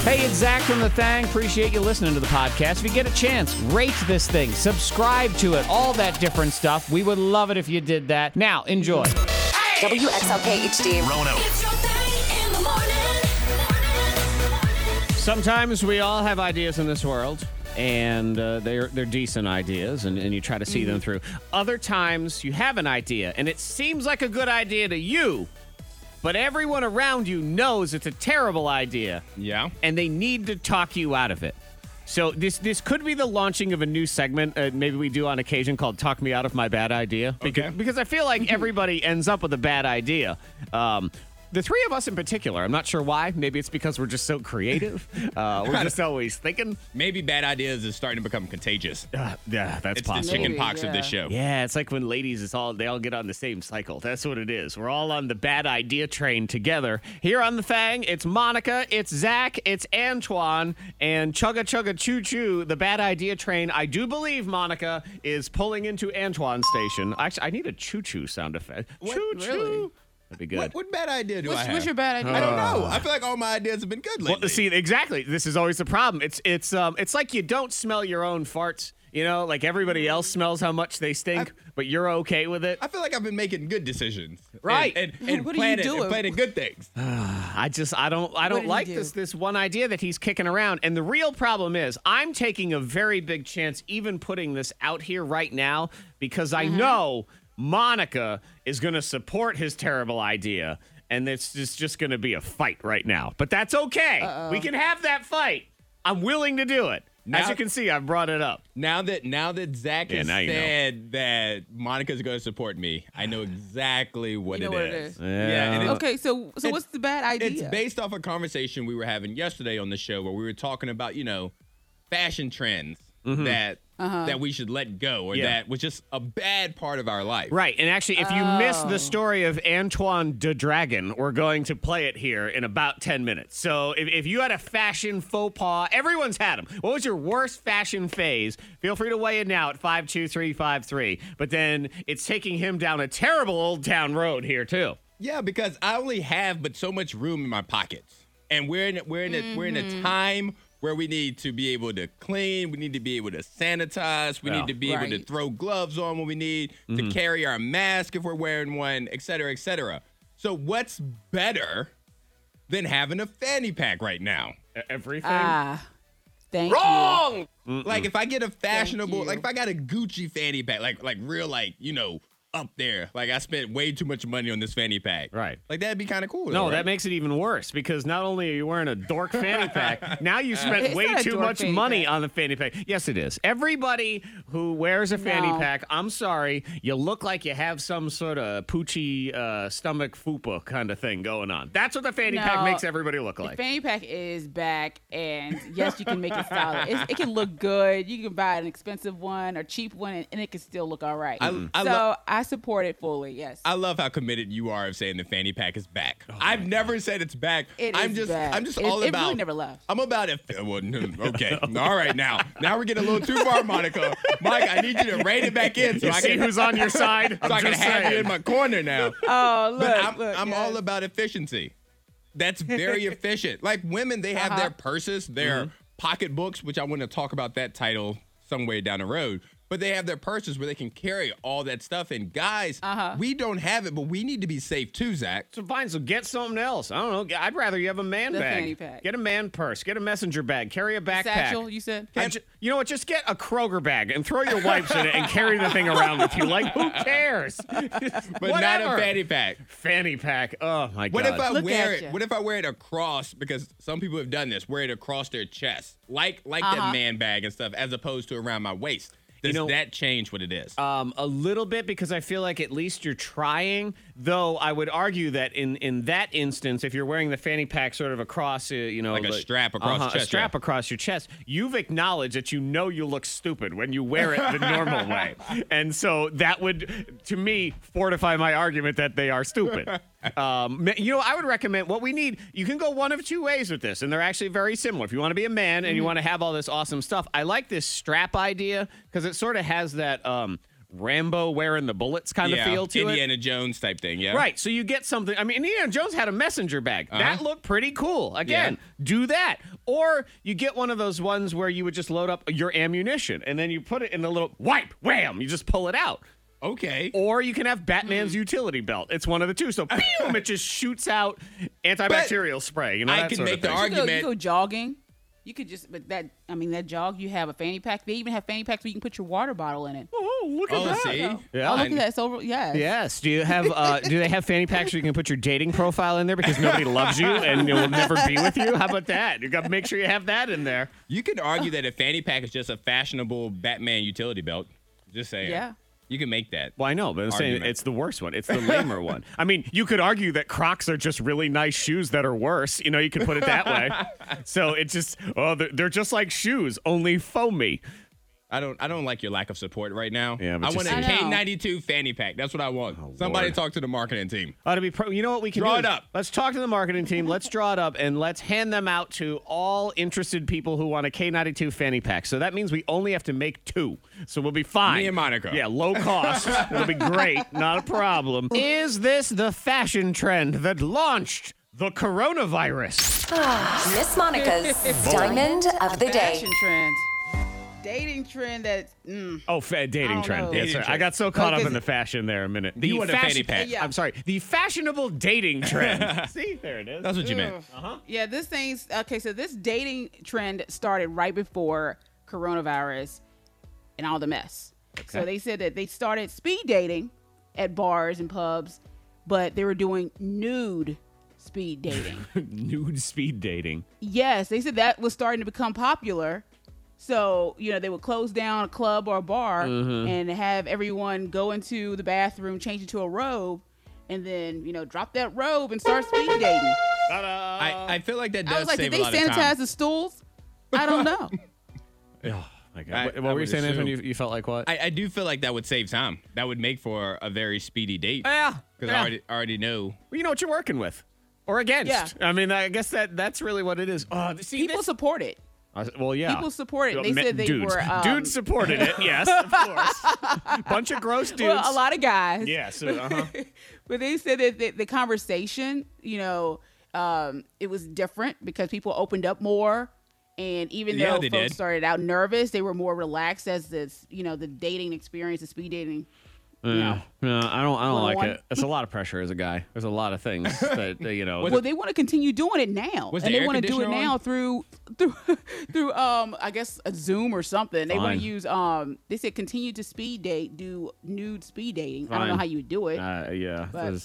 Hey, it's Zach from The Thang. Appreciate you listening to the podcast. If you get a chance, rate this thing, subscribe to it, all that different stuff. We would love it if you did that. Now, enjoy. WXLK HD. Rono. It's your thing in the morning. Sometimes we all have ideas in this world, and they're decent ideas, and you try to see them through. Other times you have an idea, and it seems like a good idea to you, but everyone around you knows it's a terrible idea. Yeah. And they need to talk you out of it. So this could be the launching of a new segment maybe we do on occasion called Talk Me Out of My Bad Idea. Because I feel like everybody ends up with a bad idea. The three of us in particular, I'm not sure why. Maybe it's because we're just so creative. We're just always thinking. Maybe bad ideas is starting to become contagious. Yeah, that's It's possible. the chicken Maybe, pox of this show. Yeah, it's like when ladies, they all get on the same cycle. That's what it is. We're all on the bad idea train together. Here on The Thang, it's Monica, it's Zach, it's Antoine, and chugga chugga choo choo, the bad idea train. I do believe, Monica, is pulling into Antoine's station. Actually, I need a choo choo sound effect. Choo choo. Really? That'd be good. What bad idea do I have? What's your bad idea? I don't know. I feel like all my ideas have been good lately. Well, see, exactly. This is always the problem. It's like you don't smell your own farts. You know, like everybody else smells how much they stink, but you're okay with it. I feel like I've been making good decisions. Right. And What are you doing? planning good things. I don't did he like do? this one idea that he's kicking around. And the real problem is I'm taking a very big chance even putting this out here right now because I know Monica is going to support his terrible idea. And it's just going to be a fight right now. But that's okay. We can have that fight. I'm willing to do it. As Now- you can see, I've brought it up. Now that Zach has now you know. said that Monica's going to support me, I know exactly what You know it what it is. is. Yeah. and Okay, so what's the bad idea? It's based off a conversation we were having yesterday on the show where we were talking about, fashion trends that we should let go or Yeah. that was just a bad part of our life. Right. And actually, if you missed the story of Antoine the Dragon, we're going to play it here in about 10 minutes. So if you had a fashion faux pas, everyone's had them. What was your worst fashion phase? Feel free to weigh in now at 52353. But then it's taking him down a terrible old town road here, too. Yeah, because I only have but so much room in my pockets. And we're in a time where we need to be able to clean, we need to be able to sanitize, we Yeah. need to be able to Right. throw gloves on when we need, to carry our mask if we're wearing one, et cetera, et cetera. So what's better than having a fanny pack right now? Everything? Thank Wrong! Like if I get a fashionable, you. like if I got a Gucci fanny pack, like real, up there. Like I spent way too much money on this fanny pack. Right. Like that'd be kind of cool. No, though, that right? makes it even worse because not only are you wearing a dork fanny pack, now you spent It's way not a too dork much fanny money pack. on the fanny pack. Yes, it is. Everybody who wears a fanny No. pack, I'm sorry, you look like you have some sort of poochy stomach fupa kind of thing going on. That's what the fanny pack No. makes everybody look The like. fanny pack is back, and yes, you can make it stylish. It can look good. You can buy an expensive one or cheap one, and it can still look all right. I support it fully. Yes. I love how committed you are of saying the fanny pack is back. I've never said it's back. I'm just back. all It about. really never left. I'm about it. Well, okay. All right. Now we're getting a little too far, Monica. Mike, I need you to rein it back in so You I see can who's on your side? so I can just have you saying. in my corner now. Oh, But look. I'm yes. all about efficiency. That's very efficient. Like women, they have their purses, their pocketbooks, which I want to talk about that title some way down the road. But they have their purses where they can carry all that stuff. And guys, we don't have it, but we need to be safe too, Zach. So fine, so get something else. I don't know. I'd rather you have a man The bag. fanny pack. Get a man purse. Get a messenger bag. Carry a backpack. Satchel, you said? You know what? Just get a Kroger bag and throw your wipes in it and carry the thing around with you. Like, who cares? But not Whatever. a fanny pack. Fanny pack. Oh, my God. What if I Look wear at it? ya. What if I wear it across? Because some people have done this. Wear it across their chest, like that man bag and stuff, as opposed to around my waist. Does that change what it is? A little bit, because I feel like at least you're trying. Though I would argue that in that instance, if you're wearing the fanny pack sort of across, Like a strap across the chest, a strap yeah. across your chest, you've acknowledged that you look stupid when you wear it the normal way, and so that would, to me, fortify my argument that they are stupid. I would recommend what we need. You can go one of two ways with this, and they're actually very similar. If you want to be a man and you want to have all this awesome stuff, I like this strap idea because it sort of has that Rambo wearing the bullets kind of feel to it. Indiana Jones type thing, yeah. Right. So you get something. I mean, Indiana Jones had a messenger bag. That looked pretty cool. Again, do that. Or you get one of those ones where you would just load up your ammunition and then you put it in the little wipe, wham, you just pull it out. Okay. Or you can have Batman's utility belt. It's one of the two. So boom, it just shoots out antibacterial spray. You know, I can make the argument. You go jogging. You could just, but that jog, you have a fanny pack. They even have fanny packs where you can put your water bottle in it. Oh, look at that. See? Yeah. Oh, look at that. It's over. Yes. Yes. Do you have? Do they have fanny packs where you can put your dating profile in there because nobody loves you and will never be with you? How about that? You got to make sure you have that in there. You could argue that a fanny pack is just a fashionable Batman utility belt. Just saying. Yeah. You can make that. Well, I know, but I'm saying it's the worst one. It's the lamer one. I mean, you could argue that Crocs are just really nice shoes that are worse. You know, you could put it that way. So it's just, they're just like shoes, only foamy. I don't like your lack of support right now. Yeah, but I want a K92 fanny pack. That's what I want. Somebody Lord. talk to the marketing team. To be you know what we can draw do? It up. Let's talk to the marketing team. Let's draw it up and let's hand them out to all interested people who want a K92 fanny pack. So that means we only have to make 2. So we'll be fine. Me and Monica. Yeah, low cost. It'll be great. Not a problem. Is this the fashion trend that launched the coronavirus? Miss Monica's Diamond of the Day. Fashion trend. Dating trend that's dating trend. know. Yes, sir. I got so caught up in the fashion there a minute. You want a fanny pack. Yeah. I'm sorry. The fashionable dating trend. See, there it is. That's what you meant. Yeah, this thing's okay. So this dating trend started right before coronavirus and all the mess. So they said that they started speed dating at bars and pubs, but they were doing nude speed dating. Nude speed dating. Yes, they said that was starting to become popular. So, they would close down a club or a bar and have everyone go into the bathroom, change into a robe, and then, drop that robe and start speed dating. I feel like that does I was like, save did a they lot of time. sanitize the stools? I don't know. Oh, my God. What I were you would saying, Antoine? assume. You felt like what? I do feel like that would save time. That would make for a very speedy date. Yeah. Because I already know. Well, you know what you're working with. Or against. Yeah. I mean, I guess that's really what it is. People support it. Well, yeah. People support it. They said they dudes. were... dudes supported it, yes, of course. Bunch of gross dudes. Well, a lot of guys. Yes. But they said that the conversation, it was different because people opened up more. And even though folks started out nervous, they were more relaxed as this, the dating experience, the speed dating. No, I don't like it. It's a lot of pressure as a guy. There's a lot of things that Well, they want to continue doing it now, and they want to do it now through I guess a Zoom or something. They want to use They said continue to speed date, do nude speed dating. Fine. I don't know how you would do it. Yeah,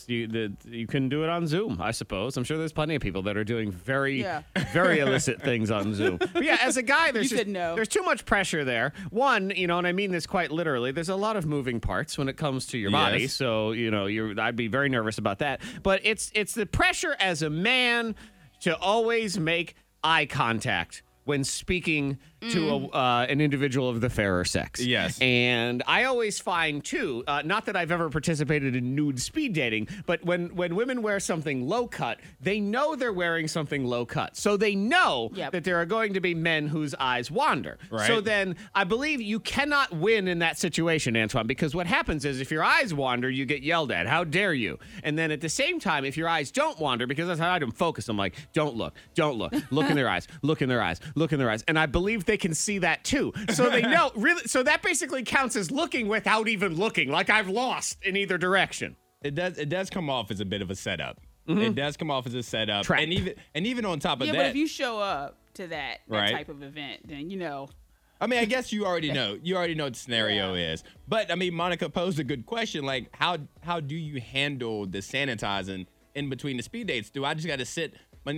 you can do it on Zoom, I suppose. I'm sure there's plenty of people that are doing very illicit things on Zoom. But yeah, as a guy, there's there's too much pressure there. One, and I mean this quite literally. There's a lot of moving parts when it comes to your body, so I'd be very nervous about that. But it's the pressure as a man to always make eye contact when speaking to an individual of the fairer sex. Yes. And I always find, too, not that I've ever participated in nude speed dating, but when women wear something low cut, they know they're wearing something low cut. So they know that there are going to be men whose eyes wander. Right. So then I believe you cannot win in that situation, Antoine, because what happens is if your eyes wander, you get yelled at. How dare you? And then at the same time, if your eyes don't wander, because that's how I don't focus, I'm like, don't look. Look in their eyes. Look in their eyes. Look in their eyes. And I believe they can see that too. So they know, really. So that basically counts as looking without even looking, like I've lost in either direction. It does come off as a bit of a setup. It does come off as a setup. Trap. And even on top of that. Yeah, but if you show up to that Right. type of event, then I mean, I guess you already know. You already know what the scenario is. But I mean, Monica posed a good question. Like, how do you handle the sanitizing in between the speed dates? Do I just got to sit,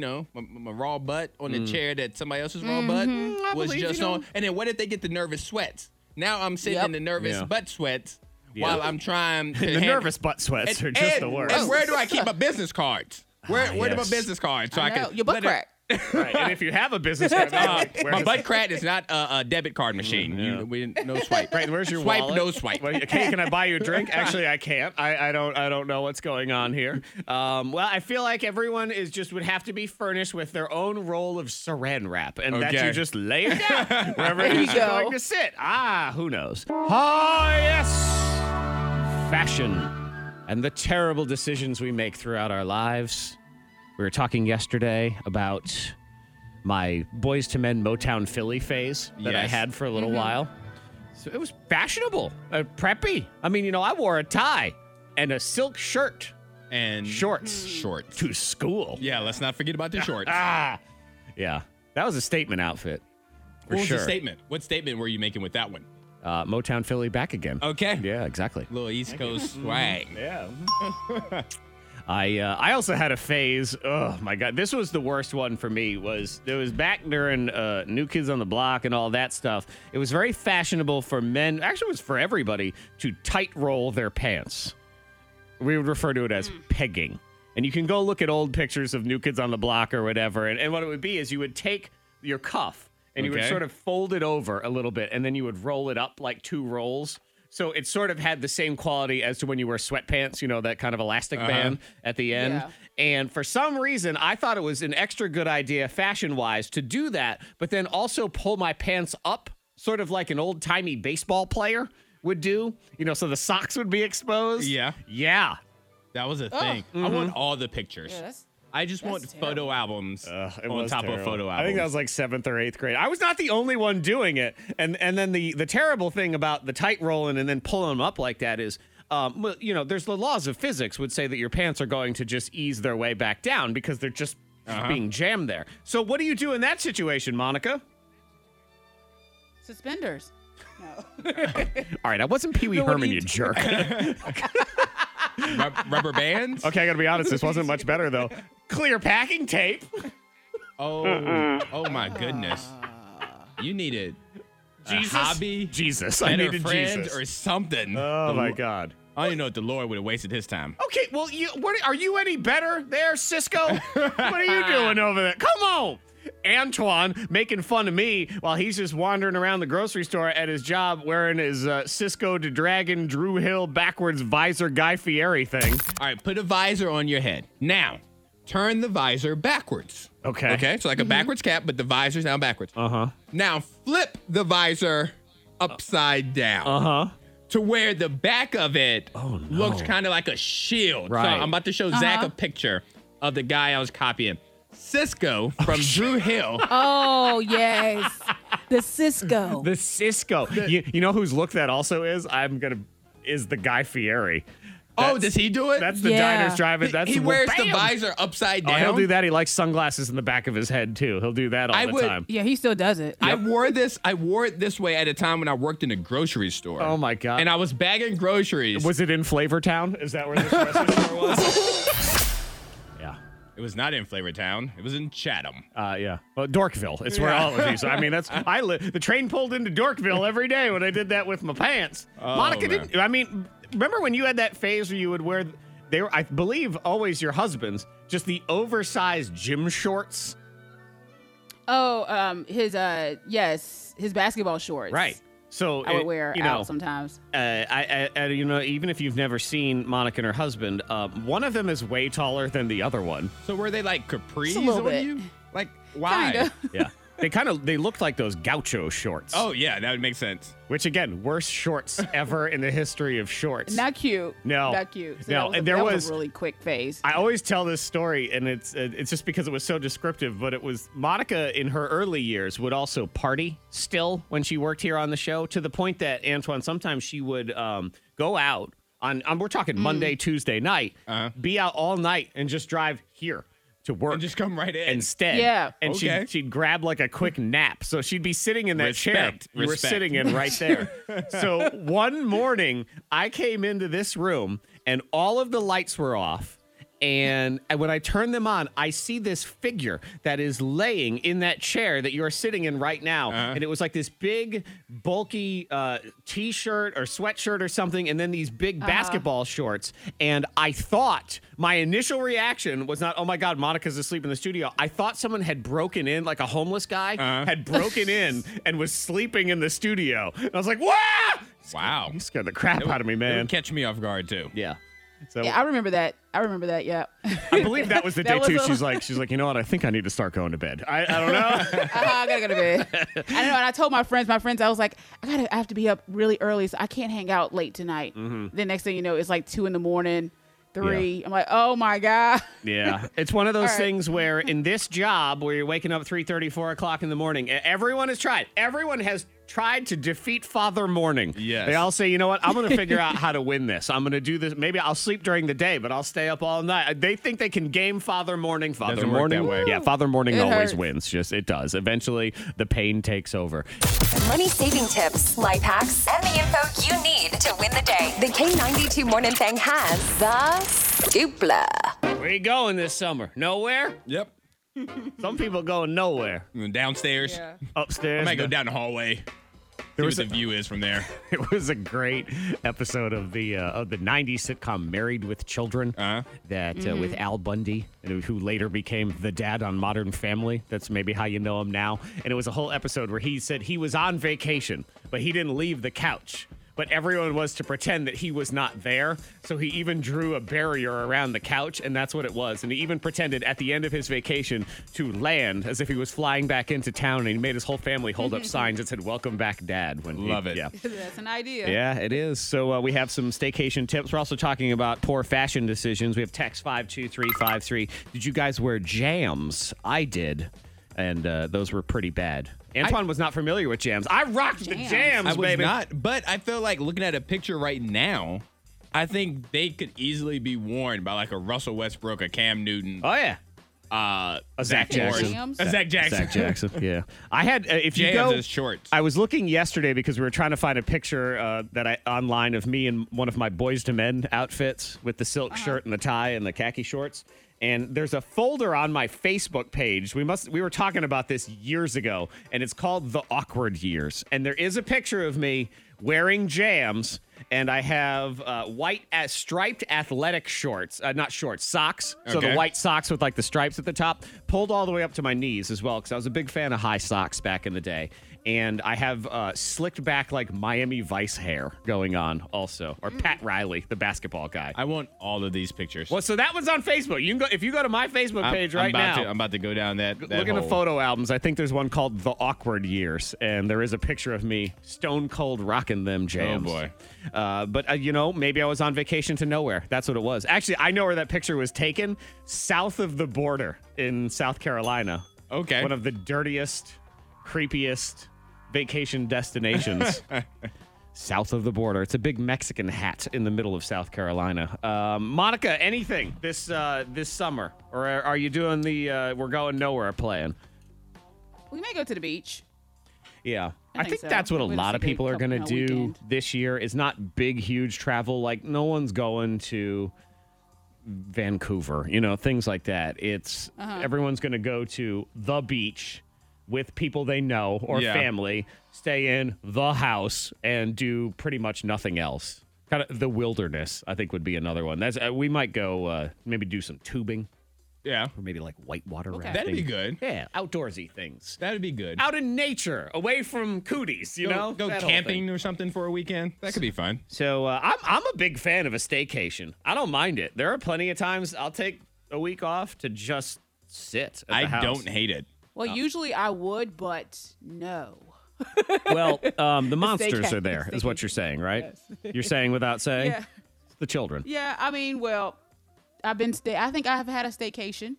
my raw butt on the chair that somebody else's raw butt was just on? And then what if they get the nervous sweats? Now I'm sitting in the nervous butt sweats while I'm trying to The nervous butt sweats are just the worst. And where do I keep my business cards? Where do my business cards? So I can your butt crack. Right. And if you have a business card, my butt crack is not a debit card machine. No swipe. Right. Where's your swipe? wallet? No swipe. Okay, can I buy you a drink? Actually, I can't. I don't know what's going on here. Well, I feel like everyone would have to be furnished with their own roll of saran wrap, and that you just lay it down wherever it is you're going to sit. Who knows? Yes, fashion and the terrible decisions we make throughout our lives. We were talking yesterday about my Boys to Men Motown Philly phase that I Yes. had for a little while. So it was fashionable, preppy. I mean, I wore a tie and a silk shirt, And shorts to school. Yeah, let's not forget about the shorts. Yeah, that was a statement outfit. For What was sure. the statement? What statement were you making with that one? Motown Philly back again. Okay. Yeah, exactly. Little East Coast swag. Yeah. I also had a phase. Oh my God, this was the worst one for me. It was back during New Kids on the Block and all that stuff. It was very fashionable for men. Actually, it was for everybody to tight roll their pants. We would refer to it as pegging. And you can go look at old pictures of New Kids on the Block or whatever. And what it would be is you would take your cuff and you would Okay. sort of fold it over a little bit, and then you would roll it up like 2 rolls. So it sort of had the same quality as to when you wear sweatpants, that kind of elastic band at the end. Yeah. And for some reason, I thought it was an extra good idea fashion-wise to do that, but then also pull my pants up, sort of like an old-timey baseball player would do, so the socks would be exposed. Yeah. Yeah. That was a thing. I want all the pictures. Yeah, I just want that's photo terrible. albums It on was top terrible. of photo albums. I think that was like 7th or 8th grade. I was not the only one doing it. And then the terrible thing about the tight rolling and then pulling them up like that is, there's the laws of physics would say that your pants are going to just ease their way back down because they're just being jammed there. So what do you do in that situation, Monica? Suspenders. No. All right, I wasn't Pee Wee No, what do Herman, you you do? jerk. Rubber bands? Okay, I got to be honest. This wasn't much better, though. Clear packing tape. Oh my goodness. You needed a hobby, Jesus. I better needed friend, Jesus. or something. Oh, my God. I don't even know if the Lord would have wasted his time. Okay, well, are you any better there, Cisco? What are you doing over there? Come on. Antoine making fun of me while he's just wandering around the grocery store at his job wearing his Cisco the Dragon Drew Hill backwards visor Guy Fieri thing. All right, put a visor on your head. Now, turn the visor backwards. Okay. Okay, so like a backwards cap, but the visor's now backwards. Uh-huh. Now, flip the visor upside down. Uh-huh. To where the back of it looks kind of like a shield. Right. So I'm about to show Zach a picture of the guy I was copying. Cisco from Drew Hill. Oh, yes. The Cisco. The Cisco. You know whose look that also is? Is the Guy Fieri. Does he do it? That's the Yeah. Diners Drive-In. That's he wears the bam! visor upside Oh, down. he'll do that. He likes sunglasses in the back of his head, too. He'll do that all the time. Yeah, he still does it. I wore it this way at a time when I worked in a grocery store. Oh, my God. And I was bagging groceries. Was it in Flavortown? Is that where this grocery store was? Yeah. It was not in Flavortown. It was in Chatham. Yeah. Well, Dorkville. It's where all of these. I mean, the train pulled into Dorkville every day when I did that with my pants. Monica man. didn't. I mean, remember when you had that phase where you would wear? They were, I believe, always your husband's, just the oversized gym shorts. Oh, his basketball shorts. Right. So I would wear out sometimes. Even if you've never seen Monica and her husband, one of them is way taller than the other one. So were they like capris a little on bit. you? Like, why? Kinda. Yeah. They looked like those gaucho shorts. Oh, yeah, that would make sense. Which, again, worst shorts ever in the history of shorts. Not cute. No. Not cute. So No, that was and a, there that was- a really quick phase. I always tell this story, and it's just because it was so descriptive, but it was Monica in her early years would also party still when she worked here on the show, to the point that, Antoine, sometimes she would go out on we're talking Monday, Tuesday night, be out all night and just drive here to work. And just come right in. Instead. Yeah. And Okay. she'd grab like a quick nap. So she'd be sitting in that chair Respect. you were Respect. sitting in right there. So one morning, I came into this room and all of the lights were off. And when I turn them on, I see this figure that is laying in that chair that you are sitting in right now. And it was like this big, bulky T-shirt or sweatshirt or something, and then these big basketball shorts. And I thought, my initial reaction was not, oh my God, Monica's asleep in the studio. I thought someone had broken in, like a homeless guy had broken in and was sleeping in the studio. And I was like, "Wah!" Wow. You scared the crap out of me, It man. would catch me off guard, too. Yeah. So Yeah, I remember that. Yeah. I believe that was the That day was too. a- She's like, you know what? I think I need to start going to bed. I don't know. I gotta go to bed. I know, and I told my friends, I was like, I have to be up really early, so I can't hang out late tonight. Mm-hmm. Then next thing you know, it's like 2 a.m. 3. I'm like, oh my God. Yeah. It's one of those All right. things where in this job where you're waking up 3:30, 4 o'clock in the morning, everyone has tried. Everyone has tried to defeat Father Morning. Yes. They all say, you know what? I'm going to figure out how to win this. I'm going to do this. Maybe I'll sleep during the day, but I'll stay up all night. They think they can game Father Morning. Father Doesn't work Morning. that way. Yeah, Father Morning It always hurts. wins. Just it does. Eventually, the pain takes over. Money saving tips, life hacks, and the info you need to win the day. The K92 Morning Thing has the Scoopla. Where you going this summer? Nowhere? Yep. Some people going nowhere. Downstairs. Yeah. Upstairs. I might go down the hallway. See what the view is from there. It was a great episode of the 90s sitcom Married with Children that with Al Bundy, who later became the dad on Modern Family. That's maybe how you know him now. And it was a whole episode where he said he was on vacation, but he didn't leave the couch. But everyone was to pretend that he was not there. So he even drew a barrier around the couch, and that's what it was. And he even pretended at the end of his vacation to land as if he was flying back into town, and he made his whole family hold up signs that said, "Welcome back, Dad." Love it. Yeah. That's an idea. Yeah, it is. So we have some staycation tips. We're also talking about poor fashion decisions. We have text 52353. Did you guys wear jams? I did. And those were pretty bad. Antoine was not familiar with jams. I rocked the jams, I was baby. not, but I feel like looking at a picture right now, I think they could easily be worn by like a Russell Westbrook, a Cam Newton, Oh, yeah. a Zach Jackson. Jams? A Zach Jackson. Zach Jackson, yeah. I had, if you Jams go, is shorts. I was looking yesterday because we were trying to find a picture online of me in one of my Boys to Men outfits with the silk shirt and the tie and the khaki shorts. And there's a folder on my Facebook page. We were talking about this years ago, and it's called The Awkward Years. And there is a picture of me wearing jams, and I have white striped athletic shorts, not shorts, socks. So the Okay. white socks with like the stripes at the top, pulled all the way up to my knees as well, because I was a big fan of high socks back in the day. And I have slicked back like Miami Vice hair going on also, or Pat Riley, the basketball guy. I want all of these pictures. Well, so that was on Facebook. You can go if you go to my Facebook page right now. I'm about to go down that Look in the hole. photo albums. I think there's one called The Awkward Years, and there is a picture of me stone cold rocking them jams. Oh, boy. But maybe I was on vacation to nowhere. That's what it was. Actually, I know where that picture was taken. South of the border in South Carolina. Okay. One of the dirtiest, creepiest vacation destinations. South of the border. It's a big Mexican hat in the middle of South Carolina. Monica, anything this summer? Or are you doing the we're going nowhere plan? We may go to the beach. Yeah. I I think think so. that's what a We'll lot just of take a people are going to couple- do weekend. this year is not big, huge travel. Like no one's going to Vancouver, things like that. It's everyone's going to go to the beach with people they know or Yeah. family, stay in the house and do pretty much nothing else. Kind of the wilderness, I think would be another one. That's we might go maybe do some tubing Yeah. or maybe like whitewater Okay. rafting. That'd be good. Yeah, outdoorsy things. That'd be good. Out in nature, away from cooties, Go That whole camping thing. or something for a weekend. That could be fun. So I'm a big fan of a staycation. I don't mind it. There are plenty of times I'll take a week off to just sit at the I house. don't hate it. Well, usually I would, but no. Well, the monsters staycation. are there, is what you're saying, right? Yes. You're saying without saying? Yeah. The children. Yeah, I mean, well, I think I have had a staycation,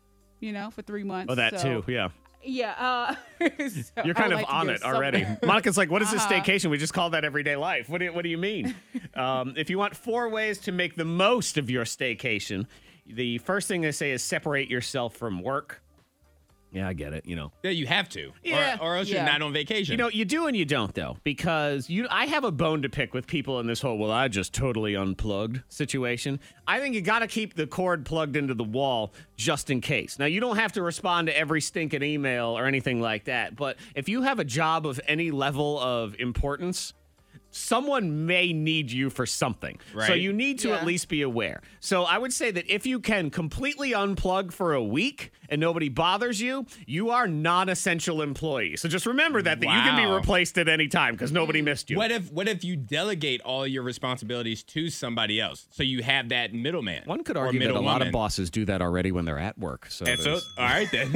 for 3 months. Oh, that so- too, yeah. Yeah. So You're I kind would of like to on go it already. somewhere. Monica's like, what is this staycation? We just call that everyday life. What do you mean? If you want 4 ways to make the most of your staycation, the first thing they say is separate yourself from work. Yeah, I get it, Yeah, you have to. Yeah. Or else Yeah. you're not on vacation. You do and you don't, though, because I have a bone to pick with people in this whole, well, I just totally unplugged situation. I think you got to keep the cord plugged into the wall just in case. Now, you don't have to respond to every stinking email or anything like that, but if you have a job of any level of importance, someone may need you for something. So Right. you need to Yeah. at least be aware. So I would say that if you can completely unplug for a week and nobody bothers you, you are non-essential employee. So just remember that you can be Wow. replaced at any time because nobody missed you. What if you delegate all your responsibilities to somebody else? So you have that middleman. One could or argue that a lot of middlewoman. bosses do that already when they're at work. So, And so, there's- all right then.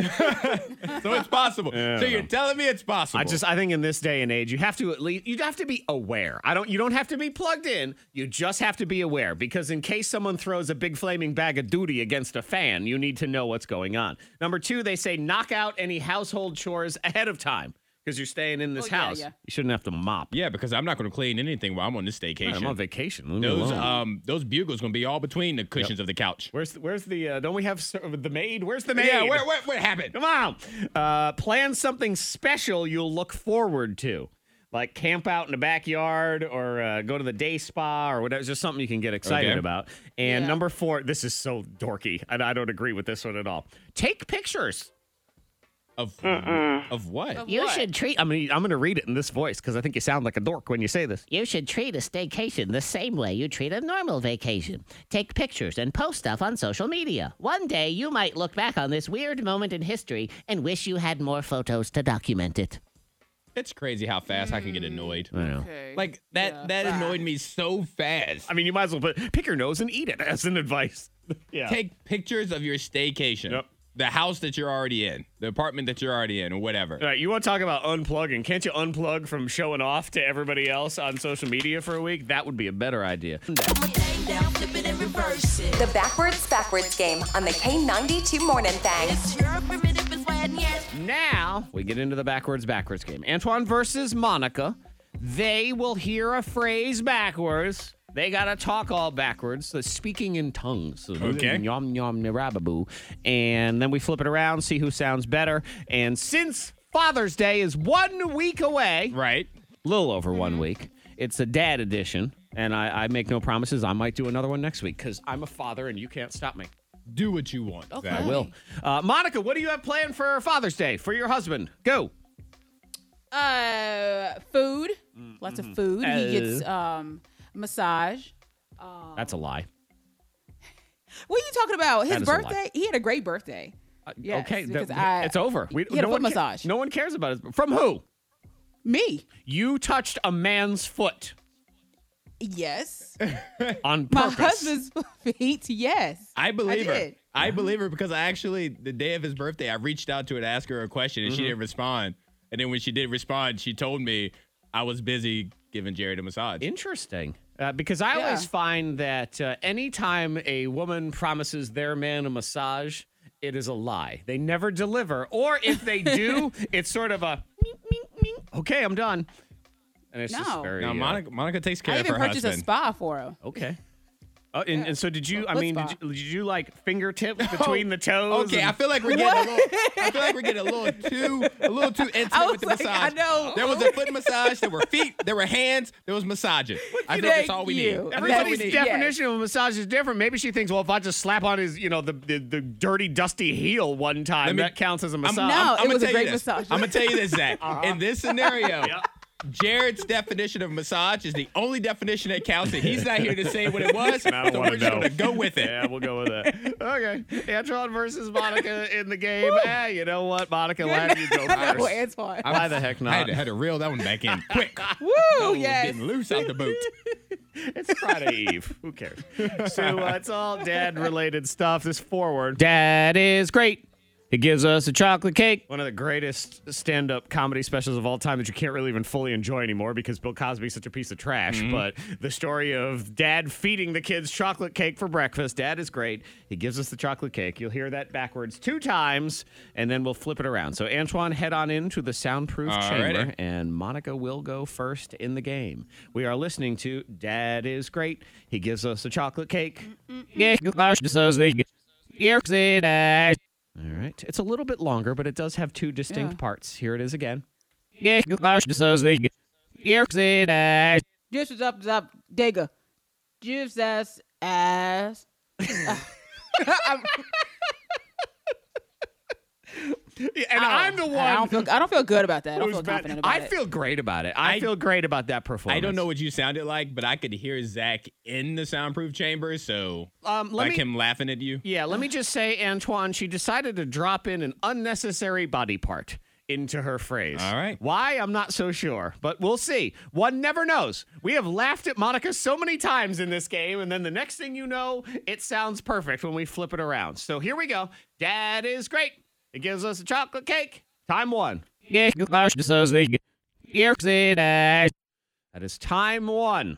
So it's possible. So you're telling me it's possible. I think in this day and age, you have to be aware. aware. You don't have to be plugged in. You just have to be aware, because in case someone throws a big flaming bag of duty against a fan, you need to know what's going on. Number 2, they say knock out any household chores ahead of time. Because you're staying in this house. Yeah. You shouldn't have to mop. Yeah, because I'm not going to clean anything while I'm on this staycation. I'm on vacation. Leave me alone. Those bugles going to be all between the cushions of the couch. Where's the don't we have the maid? Where's the maid? Yeah, what happened? Come on. Plan something special you'll look forward to. Like camp out in the backyard or go to the day spa or whatever. It's just something you can get excited about. And number 4, this is so dorky, and I don't agree with this one at all. Take pictures. Of what? You should treat. I'm going to read it in this voice because I think you sound like a dork when you say this. You should treat a staycation the same way you treat a normal vacation. Take pictures and post stuff on social media. One day you might look back on this weird moment in history and wish you had more photos to document it. It's crazy how fast I can get annoyed. I know. Okay. Like that annoyed me so fast. I mean, you might as well pick your nose and eat it as an advice. Yeah. Take pictures of your staycation. Yep. The house that you're already in, the apartment that you're already in, or whatever. All right, you want to talk about unplugging? Can't you unplug from showing off to everybody else on social media for a week? That would be a better idea. The backwards game on the K92 Morning Thing. Now we get into the backwards game. Antoine versus Monica. They will hear a phrase backwards. They got to talk all backwards, so speaking in tongues. Okay. Yum, yum, nirababoo. And then we flip it around, see who sounds better. And since Father's Day is 1 week away, Right. a little over 1 week, it's a dad edition. And I make no promises. I might do another one next week because I'm a father and you can't stop me. Do what you want. Okay. Zach. I will. Monica, what do you have planned for Father's Day for your husband? Go. Food. Lots of food. He gets massage. That's a lie. What are you talking about? His That is a lie. birthday? He had a great birthday. Yes, Okay, because it's over. He had a foot massage. No one cares about it. From who? Me. You touched a man's foot Yes. on My purpose. husband's feet. Yes. I believe her. did. I believe her because I actually, the day of his birthday, I reached out to her to ask her a question and she didn't respond. And then when she did respond, she told me I was busy giving Jared a massage. Interesting. Because I always find that anytime a woman promises their man a massage, it is a lie. They never deliver. Or if they do, it's sort of a, ming, ming, ming. Okay, I'm done. And it's just No. very... Now, Monica takes care I of even her purchased a husband. spa for him. Okay. And so did you, I Foot mean, spa. did you like fingertips between the toes? Okay, and- I feel like we're getting a little too intimate I with the was like, massage. I know. There was a foot massage, there were feet, there were hands, there was massaging. I think that's all we need. you. That's all we Everybody's need. definition of a massage is different. Maybe she thinks, well, if I just slap on his, the dirty, dusty heel one time, that counts as a massage. No, it I'ma was a tell you great this. massage. I'm gonna tell you this, Zach. In this scenario, Jared's definition of massage is the only definition that counts, and he's not here to say what it was. And I don't so wanna we're just know. gonna go with it. Yeah, we'll go with that. Okay. Antoine versus Monica in the game. You know what, Monica? Why don't you go I know, first? Antoine. Why the heck not? I had to reel that one back in quick. Woo, Was yes. getting loose out the boot. It's Friday Eve. Who cares? So it's all dad-related stuff. This forward. Dad is great. He gives us a chocolate cake. One of the greatest stand-up comedy specials of all time that you can't really even fully enjoy anymore because Bill Cosby's such a piece of trash. But the story of dad feeding the kids chocolate cake for breakfast. Dad is great. He gives us the chocolate cake. You'll hear that backwards 2 times, and then we'll flip it around. So Antoine, head on into the soundproof chamber, and Monica will go first in the game. We are listening to Dad is Great. He gives us a chocolate cake. All right. It's a little bit longer, but it does have 2 distinct parts. Here it is again. Just up, digger. Just ass. And I'm the one. I don't feel good about that. I don't who's feel bad. confident about I it. feel great about it. I feel great about that performance. I don't know what you sounded like, but I could hear Zach in the soundproof chamber, so him laughing at you. Yeah, let me just say, Antoine, she decided to drop in an unnecessary body part into her phrase. All right. Why? I'm not so sure, but we'll see. One never knows. We have laughed at Monica so many times in this game, and then the next thing you know, it sounds perfect when we flip it around. So here we go. Dad is great. It gives us a chocolate cake. Time 1. That is time one.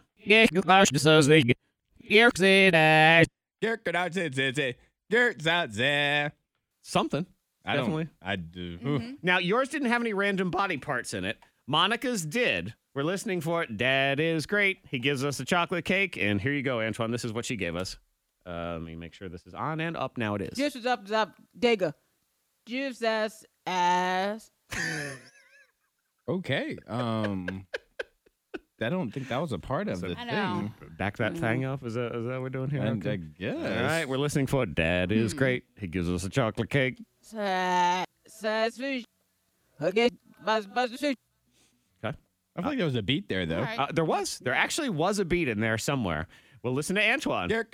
Something. Definitely. I do. Now, yours didn't have any random body parts in it. Monica's did. We're listening for it. Dad is great. He gives us a chocolate cake. And here you go, Antoine. This is what she gave us. Let me make sure this is on and up. Now it is. Just was up, digger. Just ass. Okay. I don't think that was a part of the I know. thing. Back that thing up. Is that what we're doing here? I Okay. guess. All right, we're listening for it. Dad is great. He gives us a chocolate cake. Says fish. Okay. Buzz fish. Okay. I feel like there was a beat there, though. All right. There actually was a beat in there somewhere. We'll listen to Antoine. Ooh.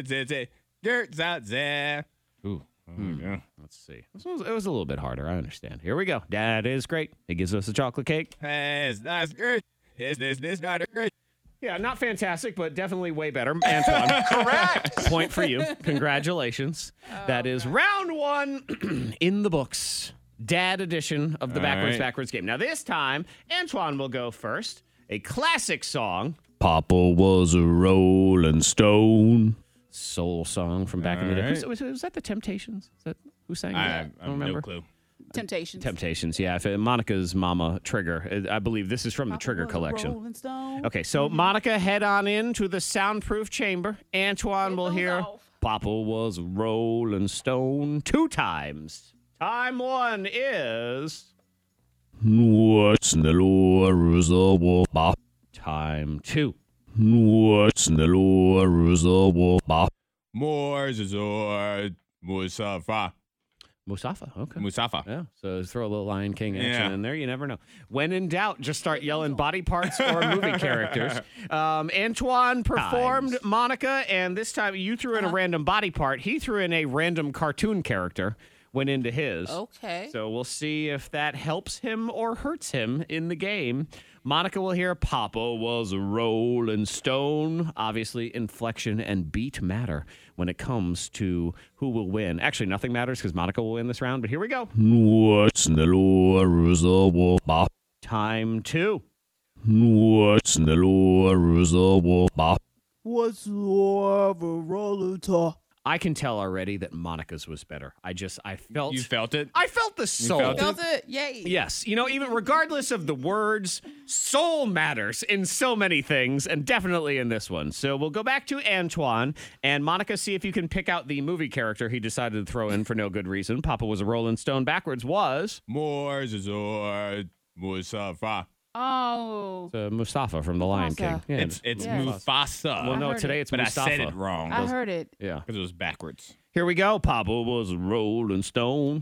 Yeah. Let's see. It was a little bit harder. I understand. Here we go. Dad is great. He gives us a chocolate cake. It's not good. Is this not good? Yeah, not fantastic, but definitely way better. Antoine. Correct. Point for you. Congratulations. That is round one in the books. Dad edition of the All right. Backwards game. Now, this time, Antoine will go first. A classic song. Papa was a rolling stone. Soul song from back in the day. All right. Was that the Temptations? Is that who sang I that? have no clue. Temptations. Temptations, yeah. Monica's mama, Trigger. I believe this is from the Trigger collection. Rolling Stone. Okay, so Monica, head on into the soundproof chamber. Antoine will goes hear off. Papa was a rolling stone 2 times. Time 1 is... What's in the lowers of Papa? Time 2. What's in the lowers of Papa? Musafa. Musafa, okay. Musafa. Yeah, so throw a little Lion King action Yeah. in there. You never know. When in doubt, just start yelling body parts or movie characters. Antoine performed Monica, and this time you threw in a random body part. He threw in a random cartoon character, went into his. Okay. So we'll see if that helps him or hurts him in the game. Monica will hear Papa was a rolling stone. Obviously, inflection and beat matter when it comes to who will win. Actually, nothing matters because Monica will win this round, but here we go. What's in the lowers of Papa? Time 2. What's in the lowers of Papa? What's love a roller top? I can tell already that Monica's was better. I felt... You felt it? I felt the soul. felt Felt it? Yay. Yes. You know, even regardless of the words, soul matters in so many things, and definitely in this one. So we'll go back to Antoine, and Monica, see if you can pick out the movie character he decided to throw in for no good reason. Papa was a Rolling Stone backwards was... Musafa. Oh. Mustafa from The Lion King. Mufasa. Yeah, It's Yes. Mufasa. well, I no, heard today it. it's but Mustafa. I said it wrong. I heard it. Yeah. Because it was backwards. Here we go. Papa was a Rolling Stone.